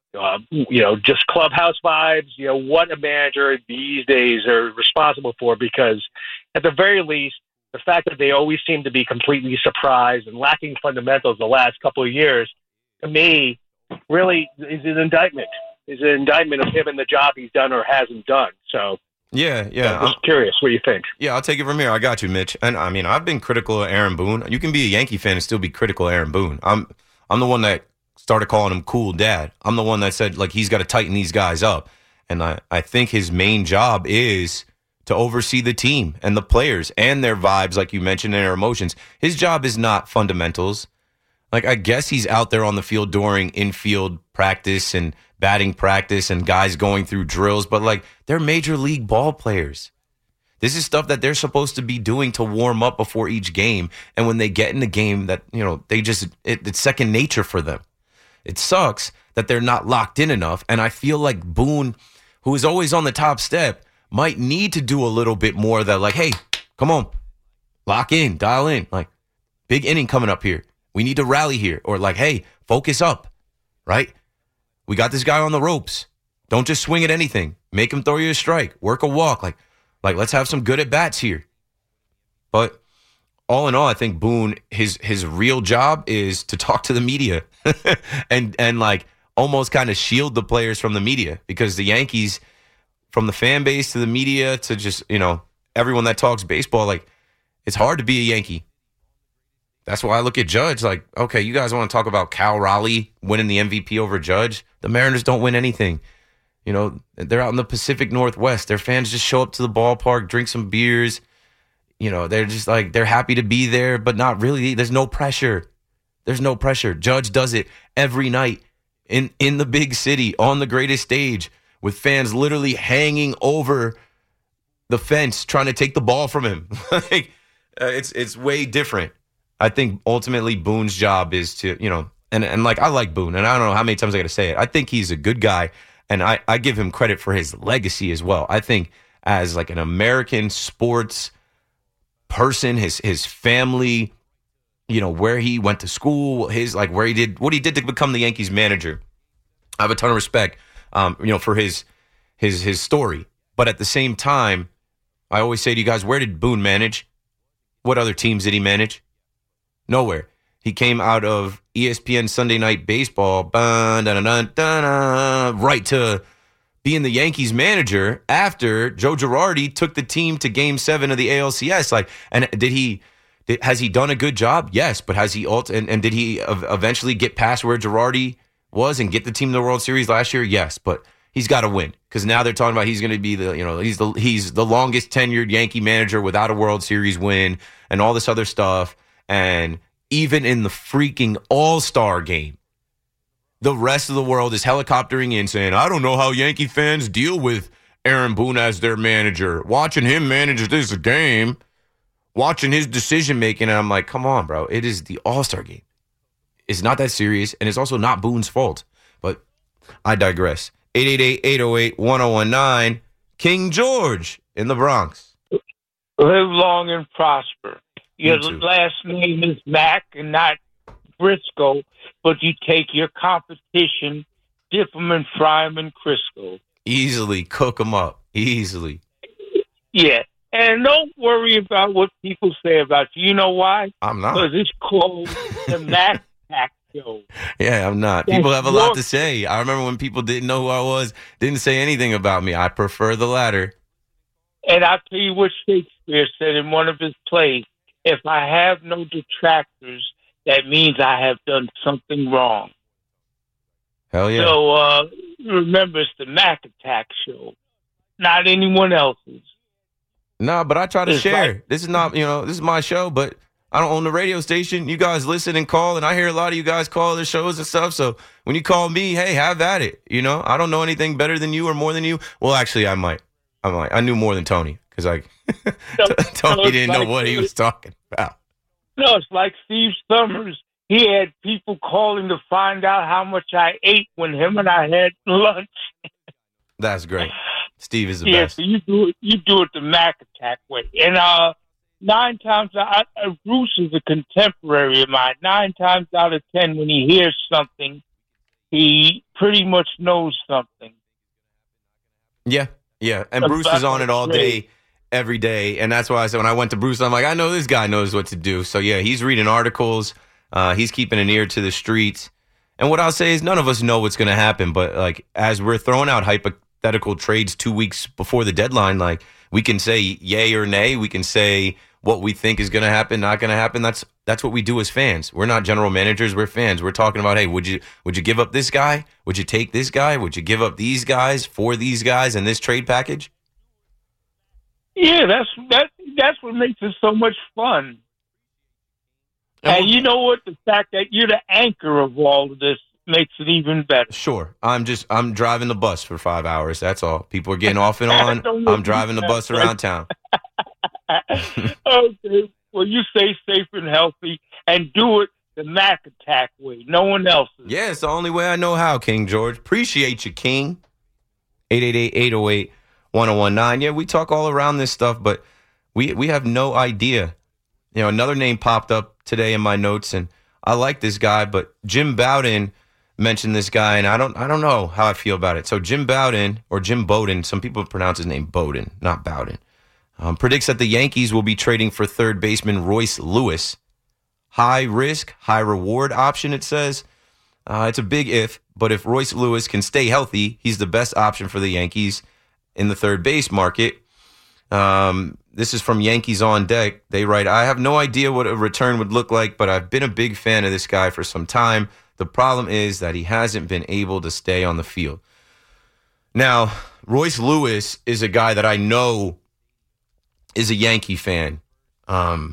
uh, you know, just clubhouse vibes, you know, what a manager these days are responsible for, because at the very least, the fact that they always seem to be completely surprised and lacking fundamentals the last couple of years, to me, really is an indictment. Is an indictment of him and the job he's done or hasn't done. So, yeah, yeah. I'm just curious what you think. Yeah, I'll take it from here. I got you, Mitch. And I mean, I've been critical of Aaron Boone. You can be a Yankee fan and still be critical of Aaron Boone. I'm, I'm the one that started calling him cool dad. I'm the one that said, like, he's got to tighten these guys up. And I, I think his main job is to oversee the team and the players and their vibes, like you mentioned, and their emotions. His job is not fundamentals. Like, I guess he's out there on the field during infield practice and batting practice and guys going through drills, but, like, they're major league ball players. This is stuff that they're supposed to be doing to warm up before each game. And when they get in the game, that, you know, they just, it, it's second nature for them. It sucks that they're not locked in enough. And I feel like Boone, who is always on the top step, might need to do a little bit more of that, like, hey, come on, lock in, dial in. Like, big inning coming up here. We need to rally here. Or like, hey, focus up, right? We got this guy on the ropes. Don't just swing at anything. Make him throw you a strike. Work a walk. Like, like let's have some good at-bats here. But all in all, I think Boone, his his real job is to talk to the media and, and like, almost kind of shield the players from the media, because the Yankees, from the fan base to the media to just, you know, everyone that talks baseball, like, it's hard to be a Yankee. That's why I look at Judge like, okay, you guys want to talk about Cal Raleigh winning the M V P over Judge? The Mariners don't win anything. You know, they're out in the Pacific Northwest. Their fans just show up to the ballpark, drink some beers. You know, they're just like, they're happy to be there, but not really. There's no pressure. There's no pressure. Judge does it every night in, in the big city on the greatest stage with fans literally hanging over the fence trying to take the ball from him. Like, uh, it's it's way different. I think ultimately Boone's job is to, you know, and, and like, I like Boone, and I don't know how many times I got to say it. I think he's a good guy, and I, I give him credit for his legacy as well. I think as like an American sports person, his his family, you know, where he went to school, his like where he did what he did to become the Yankees manager. I have a ton of respect, um, you know, for his his his story. But at the same time, I always say to you guys, where did Boone manage? What other teams did he manage? Nowhere. He came out of E S P N Sunday Night Baseball, bun, dun, dun, dun, dun, right to being the Yankees manager after Joe Girardi took the team to Game Seven of the A L C S. Like, and did he? Did, has he done a good job? Yes, but has he? Ult- and, and did he eventually get past where Girardi was and get the team to the World Series last year? Yes, but he's got to win, because now they're talking about he's going to be the, you know, he's the he's the longest tenured Yankee manager without a World Series win and all this other stuff. And even in the freaking All-Star game, the rest of the world is helicoptering in saying, I don't know how Yankee fans deal with Aaron Boone as their manager. Watching him manage this game, watching his decision-making, and I'm like, come on, bro. It is the All-Star game. It's not that serious, and it's also not Boone's fault. But I digress. eight eight eight, eight oh eight, one oh one nine. King George in the Bronx. Live long and prosper. Your last name is Mack and not Briscoe, but you take your competition, dip them and fry them in Crisco. Easily cook them up. Easily. Yeah. And don't worry about what people say about you. You know why? I'm not. Because it's called the Mack Pack Show. Yeah, I'm not. That's people have a your- lot to say. I remember when people didn't know who I was, didn't say anything about me. I prefer the latter. And I'll tell you what Shakespeare said in one of his plays. If I have no detractors, that means I have done something wrong. Hell yeah. So uh, remember, it's the Mac Attack Show, not anyone else's. No, but I try to It's share. like- this is not, you know, this is my show, but I don't own the radio station. You guys listen and call, and I hear a lot of you guys call their shows and stuff. So when you call me, hey, have at it. You know, I don't know anything better than you or more than you. Well, actually, I might. I might. I knew more than Tony, because I Tony it's didn't know like- what he was talking about. No, it's like Steve Summers. He had people calling to find out how much I ate when him and I had lunch. That's great. Steve is the Yeah, best. so you do it. You do it the Mac Attack way. And uh, nine times out, uh, Bruce is a contemporary of mine. Nine times out of ten, when he hears something, he pretty much knows something. Yeah, yeah. And Bruce is on it all day, every day. And that's why I said when I went to Bruce, I'm like, I know this guy knows what to do. So, yeah, he's reading articles. Uh, he's keeping an ear to the streets. And what I'll say is none of us know what's going to happen. But, like, as we're throwing out hypothetical trades two weeks before the deadline, like, we can say yay or nay. We can say what we think is going to happen, not going to happen. That's that's what we do as fans. We're not general managers. We're fans. We're talking about, hey, would you would you give up this guy? Would you take this guy? Would you give up these guys for these guys in this trade package? Yeah, that's that. That's what makes it so much fun. And, and you know what? The fact that you're the anchor of all of this makes it even better. Sure. I'm just I'm driving the bus for five hours. That's all. People are getting off and on. I'm driving the bus around town. Okay. Well, you stay safe and healthy and do it the Mac Attack way. No one else is. Yeah, it's the only way I know how, King George. Appreciate you, King. eight eight eight, eight oh eight, one oh one nine. Yeah, we talk all around this stuff, but we we have no idea. You know, another name popped up today in my notes, and I like this guy, but Jim Bowden mentioned this guy, and I don't I don't know how I feel about it. So Jim Bowden, or Jim Bowden, some people pronounce his name Bowden, not Bowden, um, predicts that the Yankees will be trading for third baseman Royce Lewis. High risk, high reward option, it says. Uh, it's a big if, but if Royce Lewis can stay healthy, he's the best option for the Yankees in the third base market. Um, this is from Yankees on Deck. They write, I have no idea what a return would look like, but I've been a big fan of this guy for some time. The problem is that he hasn't been able to stay on the field. Now, Royce Lewis is a guy that I know is a Yankee fan. Um,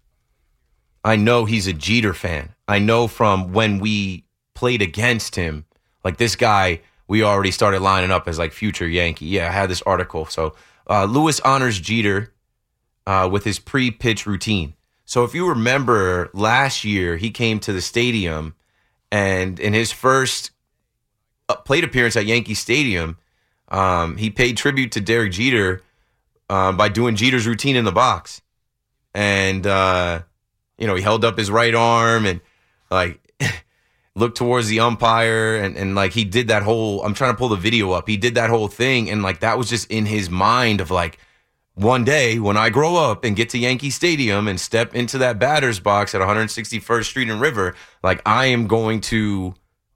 I know he's a Jeter fan. I know from when we played against him, like this guy, we already started lining up as like future Yankee. Yeah, I had this article. So uh, Lewis honors Jeter uh, with his pre-pitch routine. So if you remember last year, he came to the stadium, and in his first plate appearance at Yankee Stadium, um, he paid tribute to Derek Jeter uh, by doing Jeter's routine in the box. And, uh, you know, he held up his right arm and, like, looked towards the umpire. And, and, like, he did that whole – I'm trying to pull the video up. He did that whole thing, and, like, that was just in his mind of, like, one day when I grow up and get to Yankee Stadium and step into that batter's box at one sixty-first Street and River, like, I am going to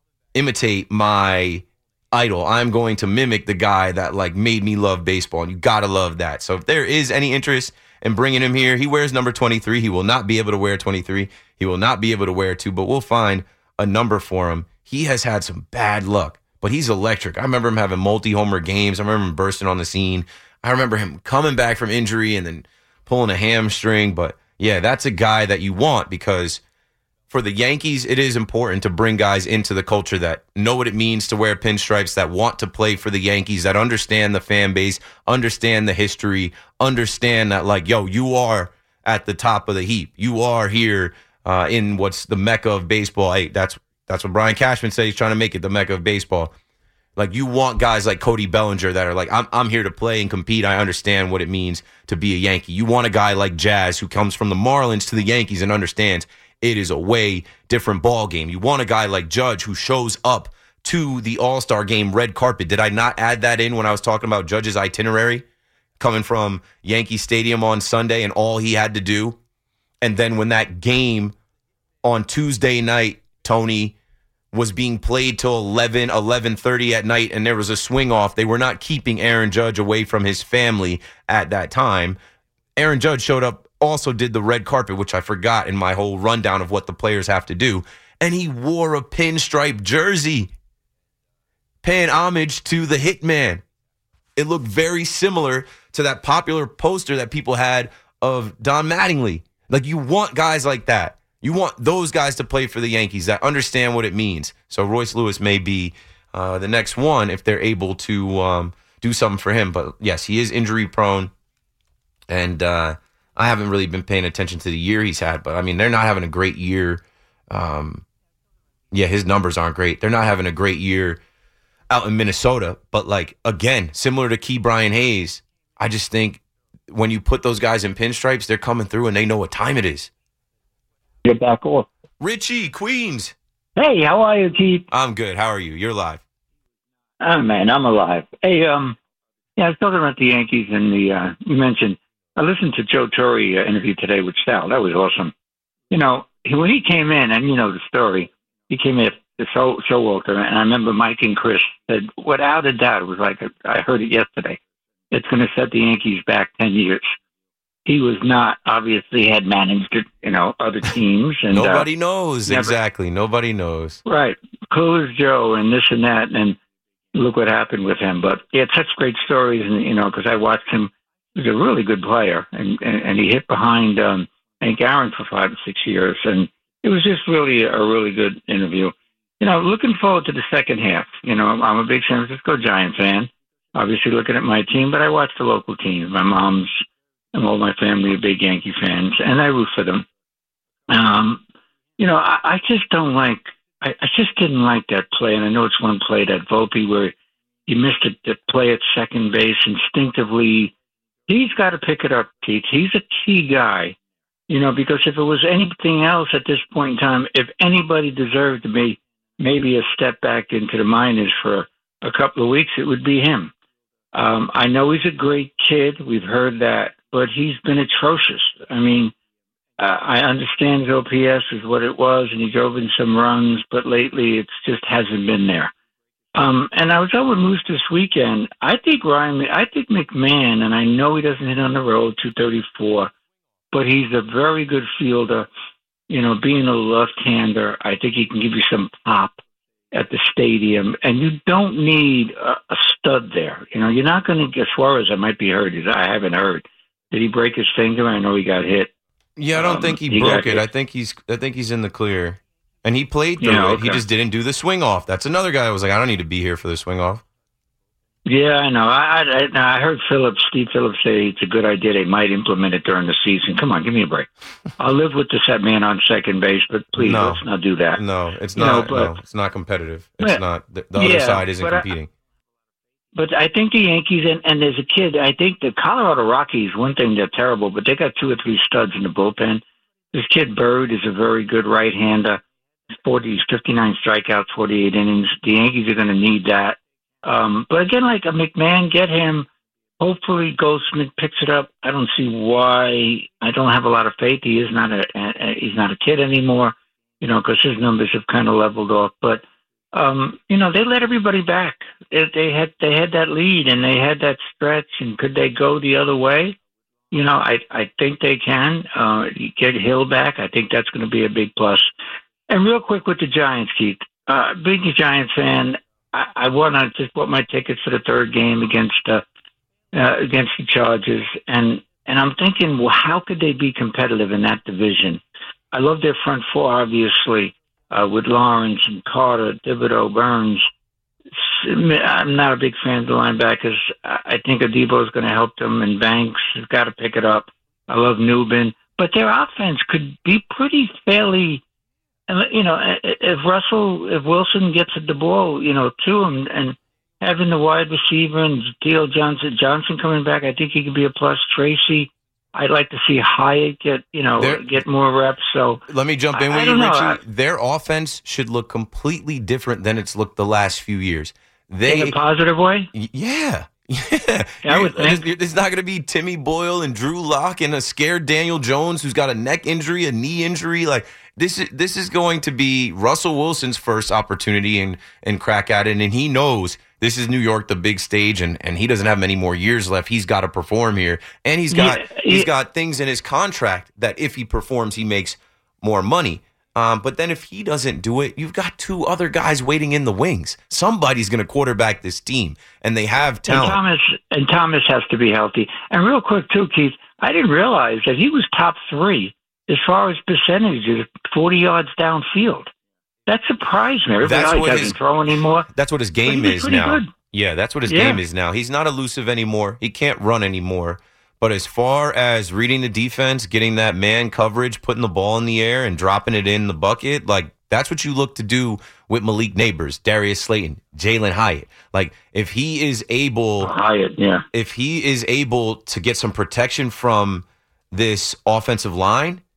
imitate my idol. I'm going to mimic the guy that, like, made me love baseball, and you got to love that. So if there is any interest in bringing him here, he wears number twenty-three. He will not be able to wear twenty-three. He will not be able to wear two, but we'll find a number for him. He has had some bad luck, but he's electric. I remember him having multi-homer games. I remember him bursting on the scene. I remember him coming back from injury and then pulling a hamstring. But, yeah, that's a guy that you want, because for the Yankees, it is important to bring guys into the culture that know what it means to wear pinstripes, that want to play for the Yankees, that understand the fan base, understand the history, understand that, like, yo, you are at the top of the heap. You are here uh, in what's the mecca of baseball. Hey, that's that's what Brian Cashman said. He's trying to make it the mecca of baseball. Like, you want guys like Cody Bellinger that are like, I'm I'm here to play and compete. I understand what it means to be a Yankee. You want a guy like Jazz who comes from the Marlins to the Yankees and understands it is a way different ball game. You want a guy like Judge who shows up to the All-Star game red carpet. Did I not add that in when I was talking about Judge's itinerary? Coming from Yankee Stadium on Sunday and all he had to do. And then when that game on Tuesday night, Tony, was being played till eleven, eleven thirty at night, and there was a swing off. They were not keeping Aaron Judge away from his family at that time. Aaron Judge showed up, also did the red carpet, which I forgot in my whole rundown of what the players have to do, and he wore a pinstripe jersey, paying homage to the Hitman. It looked very similar to that popular poster that people had of Don Mattingly. Like, you want guys like that. You want those guys to play for the Yankees that understand what it means. So Royce Lewis may be uh, the next one if they're able to um, do something for him. But, yes, he is injury prone. And uh, I haven't really been paying attention to the year he's had. But, I mean, they're not having a great year. Um, yeah, his numbers aren't great. They're not having a great year out in Minnesota. But, like, again, similar to Key Brian Hayes, I just think when you put those guys in pinstripes, they're coming through and they know what time it is. Get back off. Richie, Queens. Hey, how are you, Keith? I'm good. How are you? You're live. Oh, man, I'm alive. Hey, um, yeah, I was talking about the Yankees, and the uh, you mentioned, I listened to Joe Torre uh, interview today with Sal. That was awesome. You know, he, when he came in, and you know the story, he came in to show, Showalter, and I remember Mike and Chris said, without a doubt, it was like, a, I heard it yesterday, it's going to set the Yankees back ten years. He was not, obviously, had managed, you know, other teams. And Nobody uh, knows. never, Exactly. Nobody knows. Right. Cool as Joe and this and that. And look what happened with him. But he had such great stories. And, you know, because I watched him, he was a really good player. And, and, and he hit behind um, Hank Aaron for five or six years. And it was just really a really good interview. You know, looking forward to the second half. You know, I'm a big San Francisco Giant fan. Obviously looking at my team, but I watch the local teams. My mom's and all my family are big Yankee fans, and I root for them. Um, you know, I, I just don't like, I, I just didn't like that play, and I know it's one play, that Volpe, where he missed it, the play at second base instinctively. He's got to pick it up, Keith. He's a key guy, you know, because if it was anything else at this point in time, if anybody deserved to be maybe a step back into the minors for a couple of weeks, it would be him. Um, I know he's a great kid. We've heard that. But he's been atrocious. I mean, uh, I understand his O P S is what it was, and he drove in some runs, but lately it just hasn't been there. Um, and I was over with Moose this weekend. I think Ryan, I think McMahon, and I know he doesn't hit on the road, two thirty-four, but he's a very good fielder. You know, being a left-hander, I think he can give you some pop at the stadium, and you don't need a, a stud there. You know, you're not going to get Suarez. I might be hurt. I haven't heard. Did he break his finger? I know he got hit. Yeah, I don't um, think he, he broke it. Hit. I think he's I think he's in the clear. And he played through yeah, okay. it. He just didn't do the swing off. That's another guy that was like, I don't need to be here for the swing off. Yeah, I know. I I, I heard Phillips, Steve Phillips say it's a good idea. They might implement it during the season. Come on, give me a break. I'll live with the set man on second base, but please no. let's not do that. No, it's not. You know, but, no, it's not competitive. It's yeah, not. The, the other yeah, side isn't competing. I, But I think the Yankees, and, and as a kid, I think the Colorado Rockies, one thing, they're terrible, but they got two or three studs in the bullpen. This kid Bird is a very good right-hander. forty, fifty-nine strikeouts, forty-eight innings. The Yankees are going to need that. Um, but again, like a McMahon, get him. Hopefully Goldsmith picks it up. I don't see why. I don't have a lot of faith. He is not a, a he's not a kid anymore, you know, because his numbers have kind of leveled off. But Um, you know, they let everybody back. They, they had they had that lead and they had that stretch. And could they go the other way? You know, I I think they can. Uh, get Hill back. I think that's going to be a big plus. And real quick with the Giants, Keith. Uh, big Giants fan. I, I won. I just bought my tickets for the third game against uh, uh, against the Chargers, and and I'm thinking, well, how could they be competitive in that division? I love their front four, obviously. Uh, with Lawrence and Carter, Thibodeau, Burns. I'm not a big fan of the linebackers. I think Adebo is going to help them, and Banks has got to pick it up. I love Newbin. But their offense could be pretty fairly, you know, if Russell, if Wilson gets the ball, you know, to him, and having the wide receiver and Theo Johnson, Johnson coming back, I think he could be a plus. Tracy, I'd like to see Hyatt get, you know, They're, get more reps. So let me jump in I, with I you, Richie. know. Their offense should look completely different than it's looked the last few years. They, in a positive way? Yeah. Yeah. I would think. It's not going to be Timmy Boyle and Drew Lock and a scared Daniel Jones who's got a neck injury, a knee injury. Like this is this is going to be Russell Wilson's first opportunity and and crack at it, and he knows this is New York, the big stage, and, and he doesn't have many more years left. He's got to perform here, and he's got yeah, yeah. he's got things in his contract that if he performs, he makes more money. Um, but then if he doesn't do it, you've got two other guys waiting in the wings. Somebody's going to quarterback this team, and they have talent. And Thomas and Thomas has to be healthy. And real quick too, Keith, I didn't realize that he was top three as far as percentages, forty yards downfield. That surprised me. Everybody That's oh, what doesn't his, throw anymore. That's what his game is now. Good. Yeah, that's what his yeah. game is now. He's not elusive anymore. He can't run anymore. But as far as reading the defense, getting that man coverage, putting the ball in the air and dropping it in the bucket, like that's what you look to do with Malik Neighbors, Darius Slayton, Jalen Hyatt. Like if he is able, Hyatt, yeah. if he is able to get some protection from this offensive line,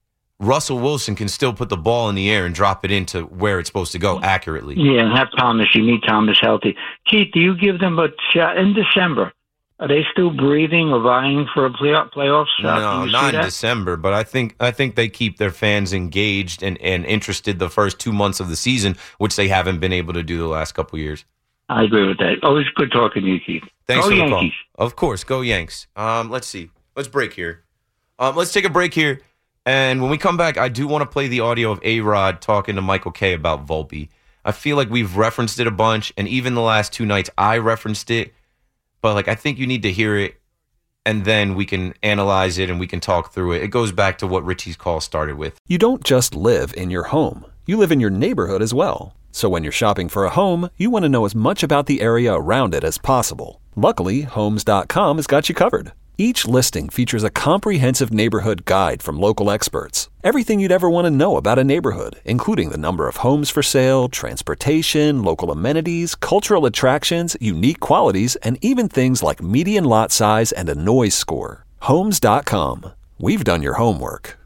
Russell Wilson can still put the ball in the air and drop it into where it's supposed to go accurately. Yeah, and have Thomas. You need Thomas healthy. Keith, do you give them a shot in December? Are they still breathing or vying for a playoff playoffs? No, not in December, but I think I think they keep their fans engaged and, and interested the first two months of the season, which they haven't been able to do the last couple of years. I agree with that. Always good talking to you, Keith. Thanks go for the Yankees. call. Of course, go Yanks. Um, let's see. Let's break here. Um, let's take a break here. And when we come back, I do want to play the audio of A-Rod talking to Michael Kay about Volpe. I feel like we've referenced it a bunch, and even the last two nights I referenced it. But like I think you need to hear it, and then we can analyze it and we can talk through it. It goes back to what Richie's call started with. You don't just live in your home. You live in your neighborhood as well. So when you're shopping for a home, you want to know as much about the area around it as possible. Luckily, Homes dot com has got you covered. Each listing features a comprehensive neighborhood guide from local experts. Everything you'd ever want to know about a neighborhood, including the number of homes for sale, transportation, local amenities, cultural attractions, unique qualities, and even things like median lot size and a noise score. Homes dot com. We've done your homework.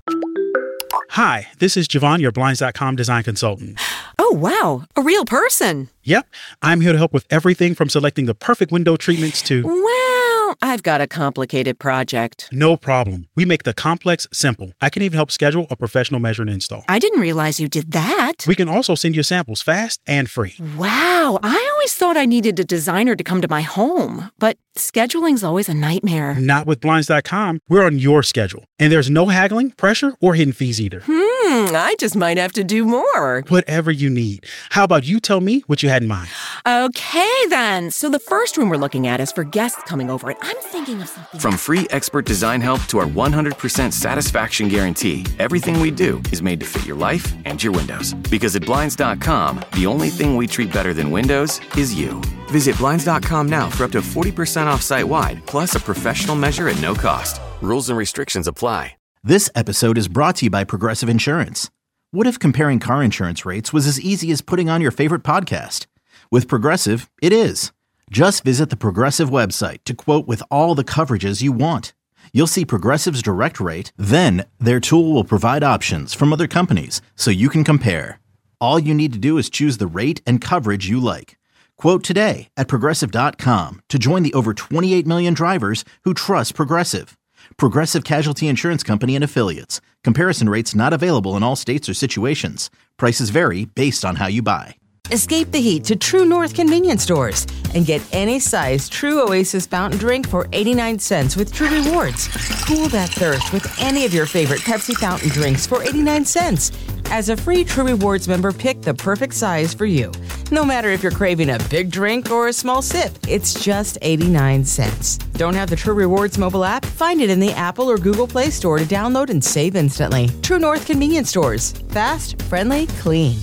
Hi, this is Javon, your Blinds dot com design consultant. Oh, wow. A real person. Yep. I'm here to help with everything from selecting the perfect window treatments to... Well, I've got a complicated project. No problem. We make the complex simple. I can even help schedule a professional measure and install. I didn't realize you did that. We can also send you samples fast and free. Wow. I always thought I needed a designer to come to my home, but scheduling's always a nightmare. Not with Blinds dot com. We're on your schedule. And there's no haggling, pressure, or hidden fees either. Hmm, I just might have to do more. Whatever you need. How about you tell me what you had in mind? Okay, then. So the first room we're looking at is for guests coming over, and I'm thinking of something. From free expert design help to our one hundred percent satisfaction guarantee, everything we do is made to fit your life and your windows. Because at Blinds dot com, the only thing we treat better than windows is you. Visit Blinds dot com now for up to forty percent off site-wide, plus a professional measure at no cost. Rules and restrictions apply. This episode is brought to you by Progressive Insurance. What if comparing car insurance rates was as easy as putting on your favorite podcast? With Progressive, it is. Just visit the Progressive website to quote with all the coverages you want. You'll see Progressive's direct rate, then their tool will provide options from other companies so you can compare. All you need to do is choose the rate and coverage you like. Quote today at Progressive dot com to join the over twenty-eight million drivers who trust Progressive. Progressive Casualty Insurance Company and Affiliates. Comparison rates not available in all states or situations. Prices vary based on how you buy. Escape the heat to True North convenience stores and get any size True Oasis fountain drink for eighty-nine cents with True Rewards. Cool that thirst with any of your favorite Pepsi fountain drinks for eighty-nine cents. As a free True Rewards member, pick the perfect size for you. No matter if you're craving a big drink or a small sip, it's just eighty-nine cents. Don't have the True Rewards mobile app? Find it in the Apple or Google Play Store to download and save instantly. True North convenience stores. Fast, friendly, clean.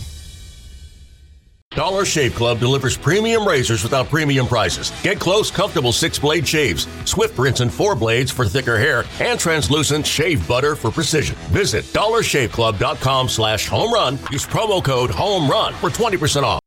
Dollar Shave Club delivers premium razors without premium prices. Get close, comfortable six-blade shaves, swift rinse and four blades for thicker hair, and translucent shave butter for precision. Visit dollar shave club dot com slash home run. Use promo code HOME RUN for twenty percent off.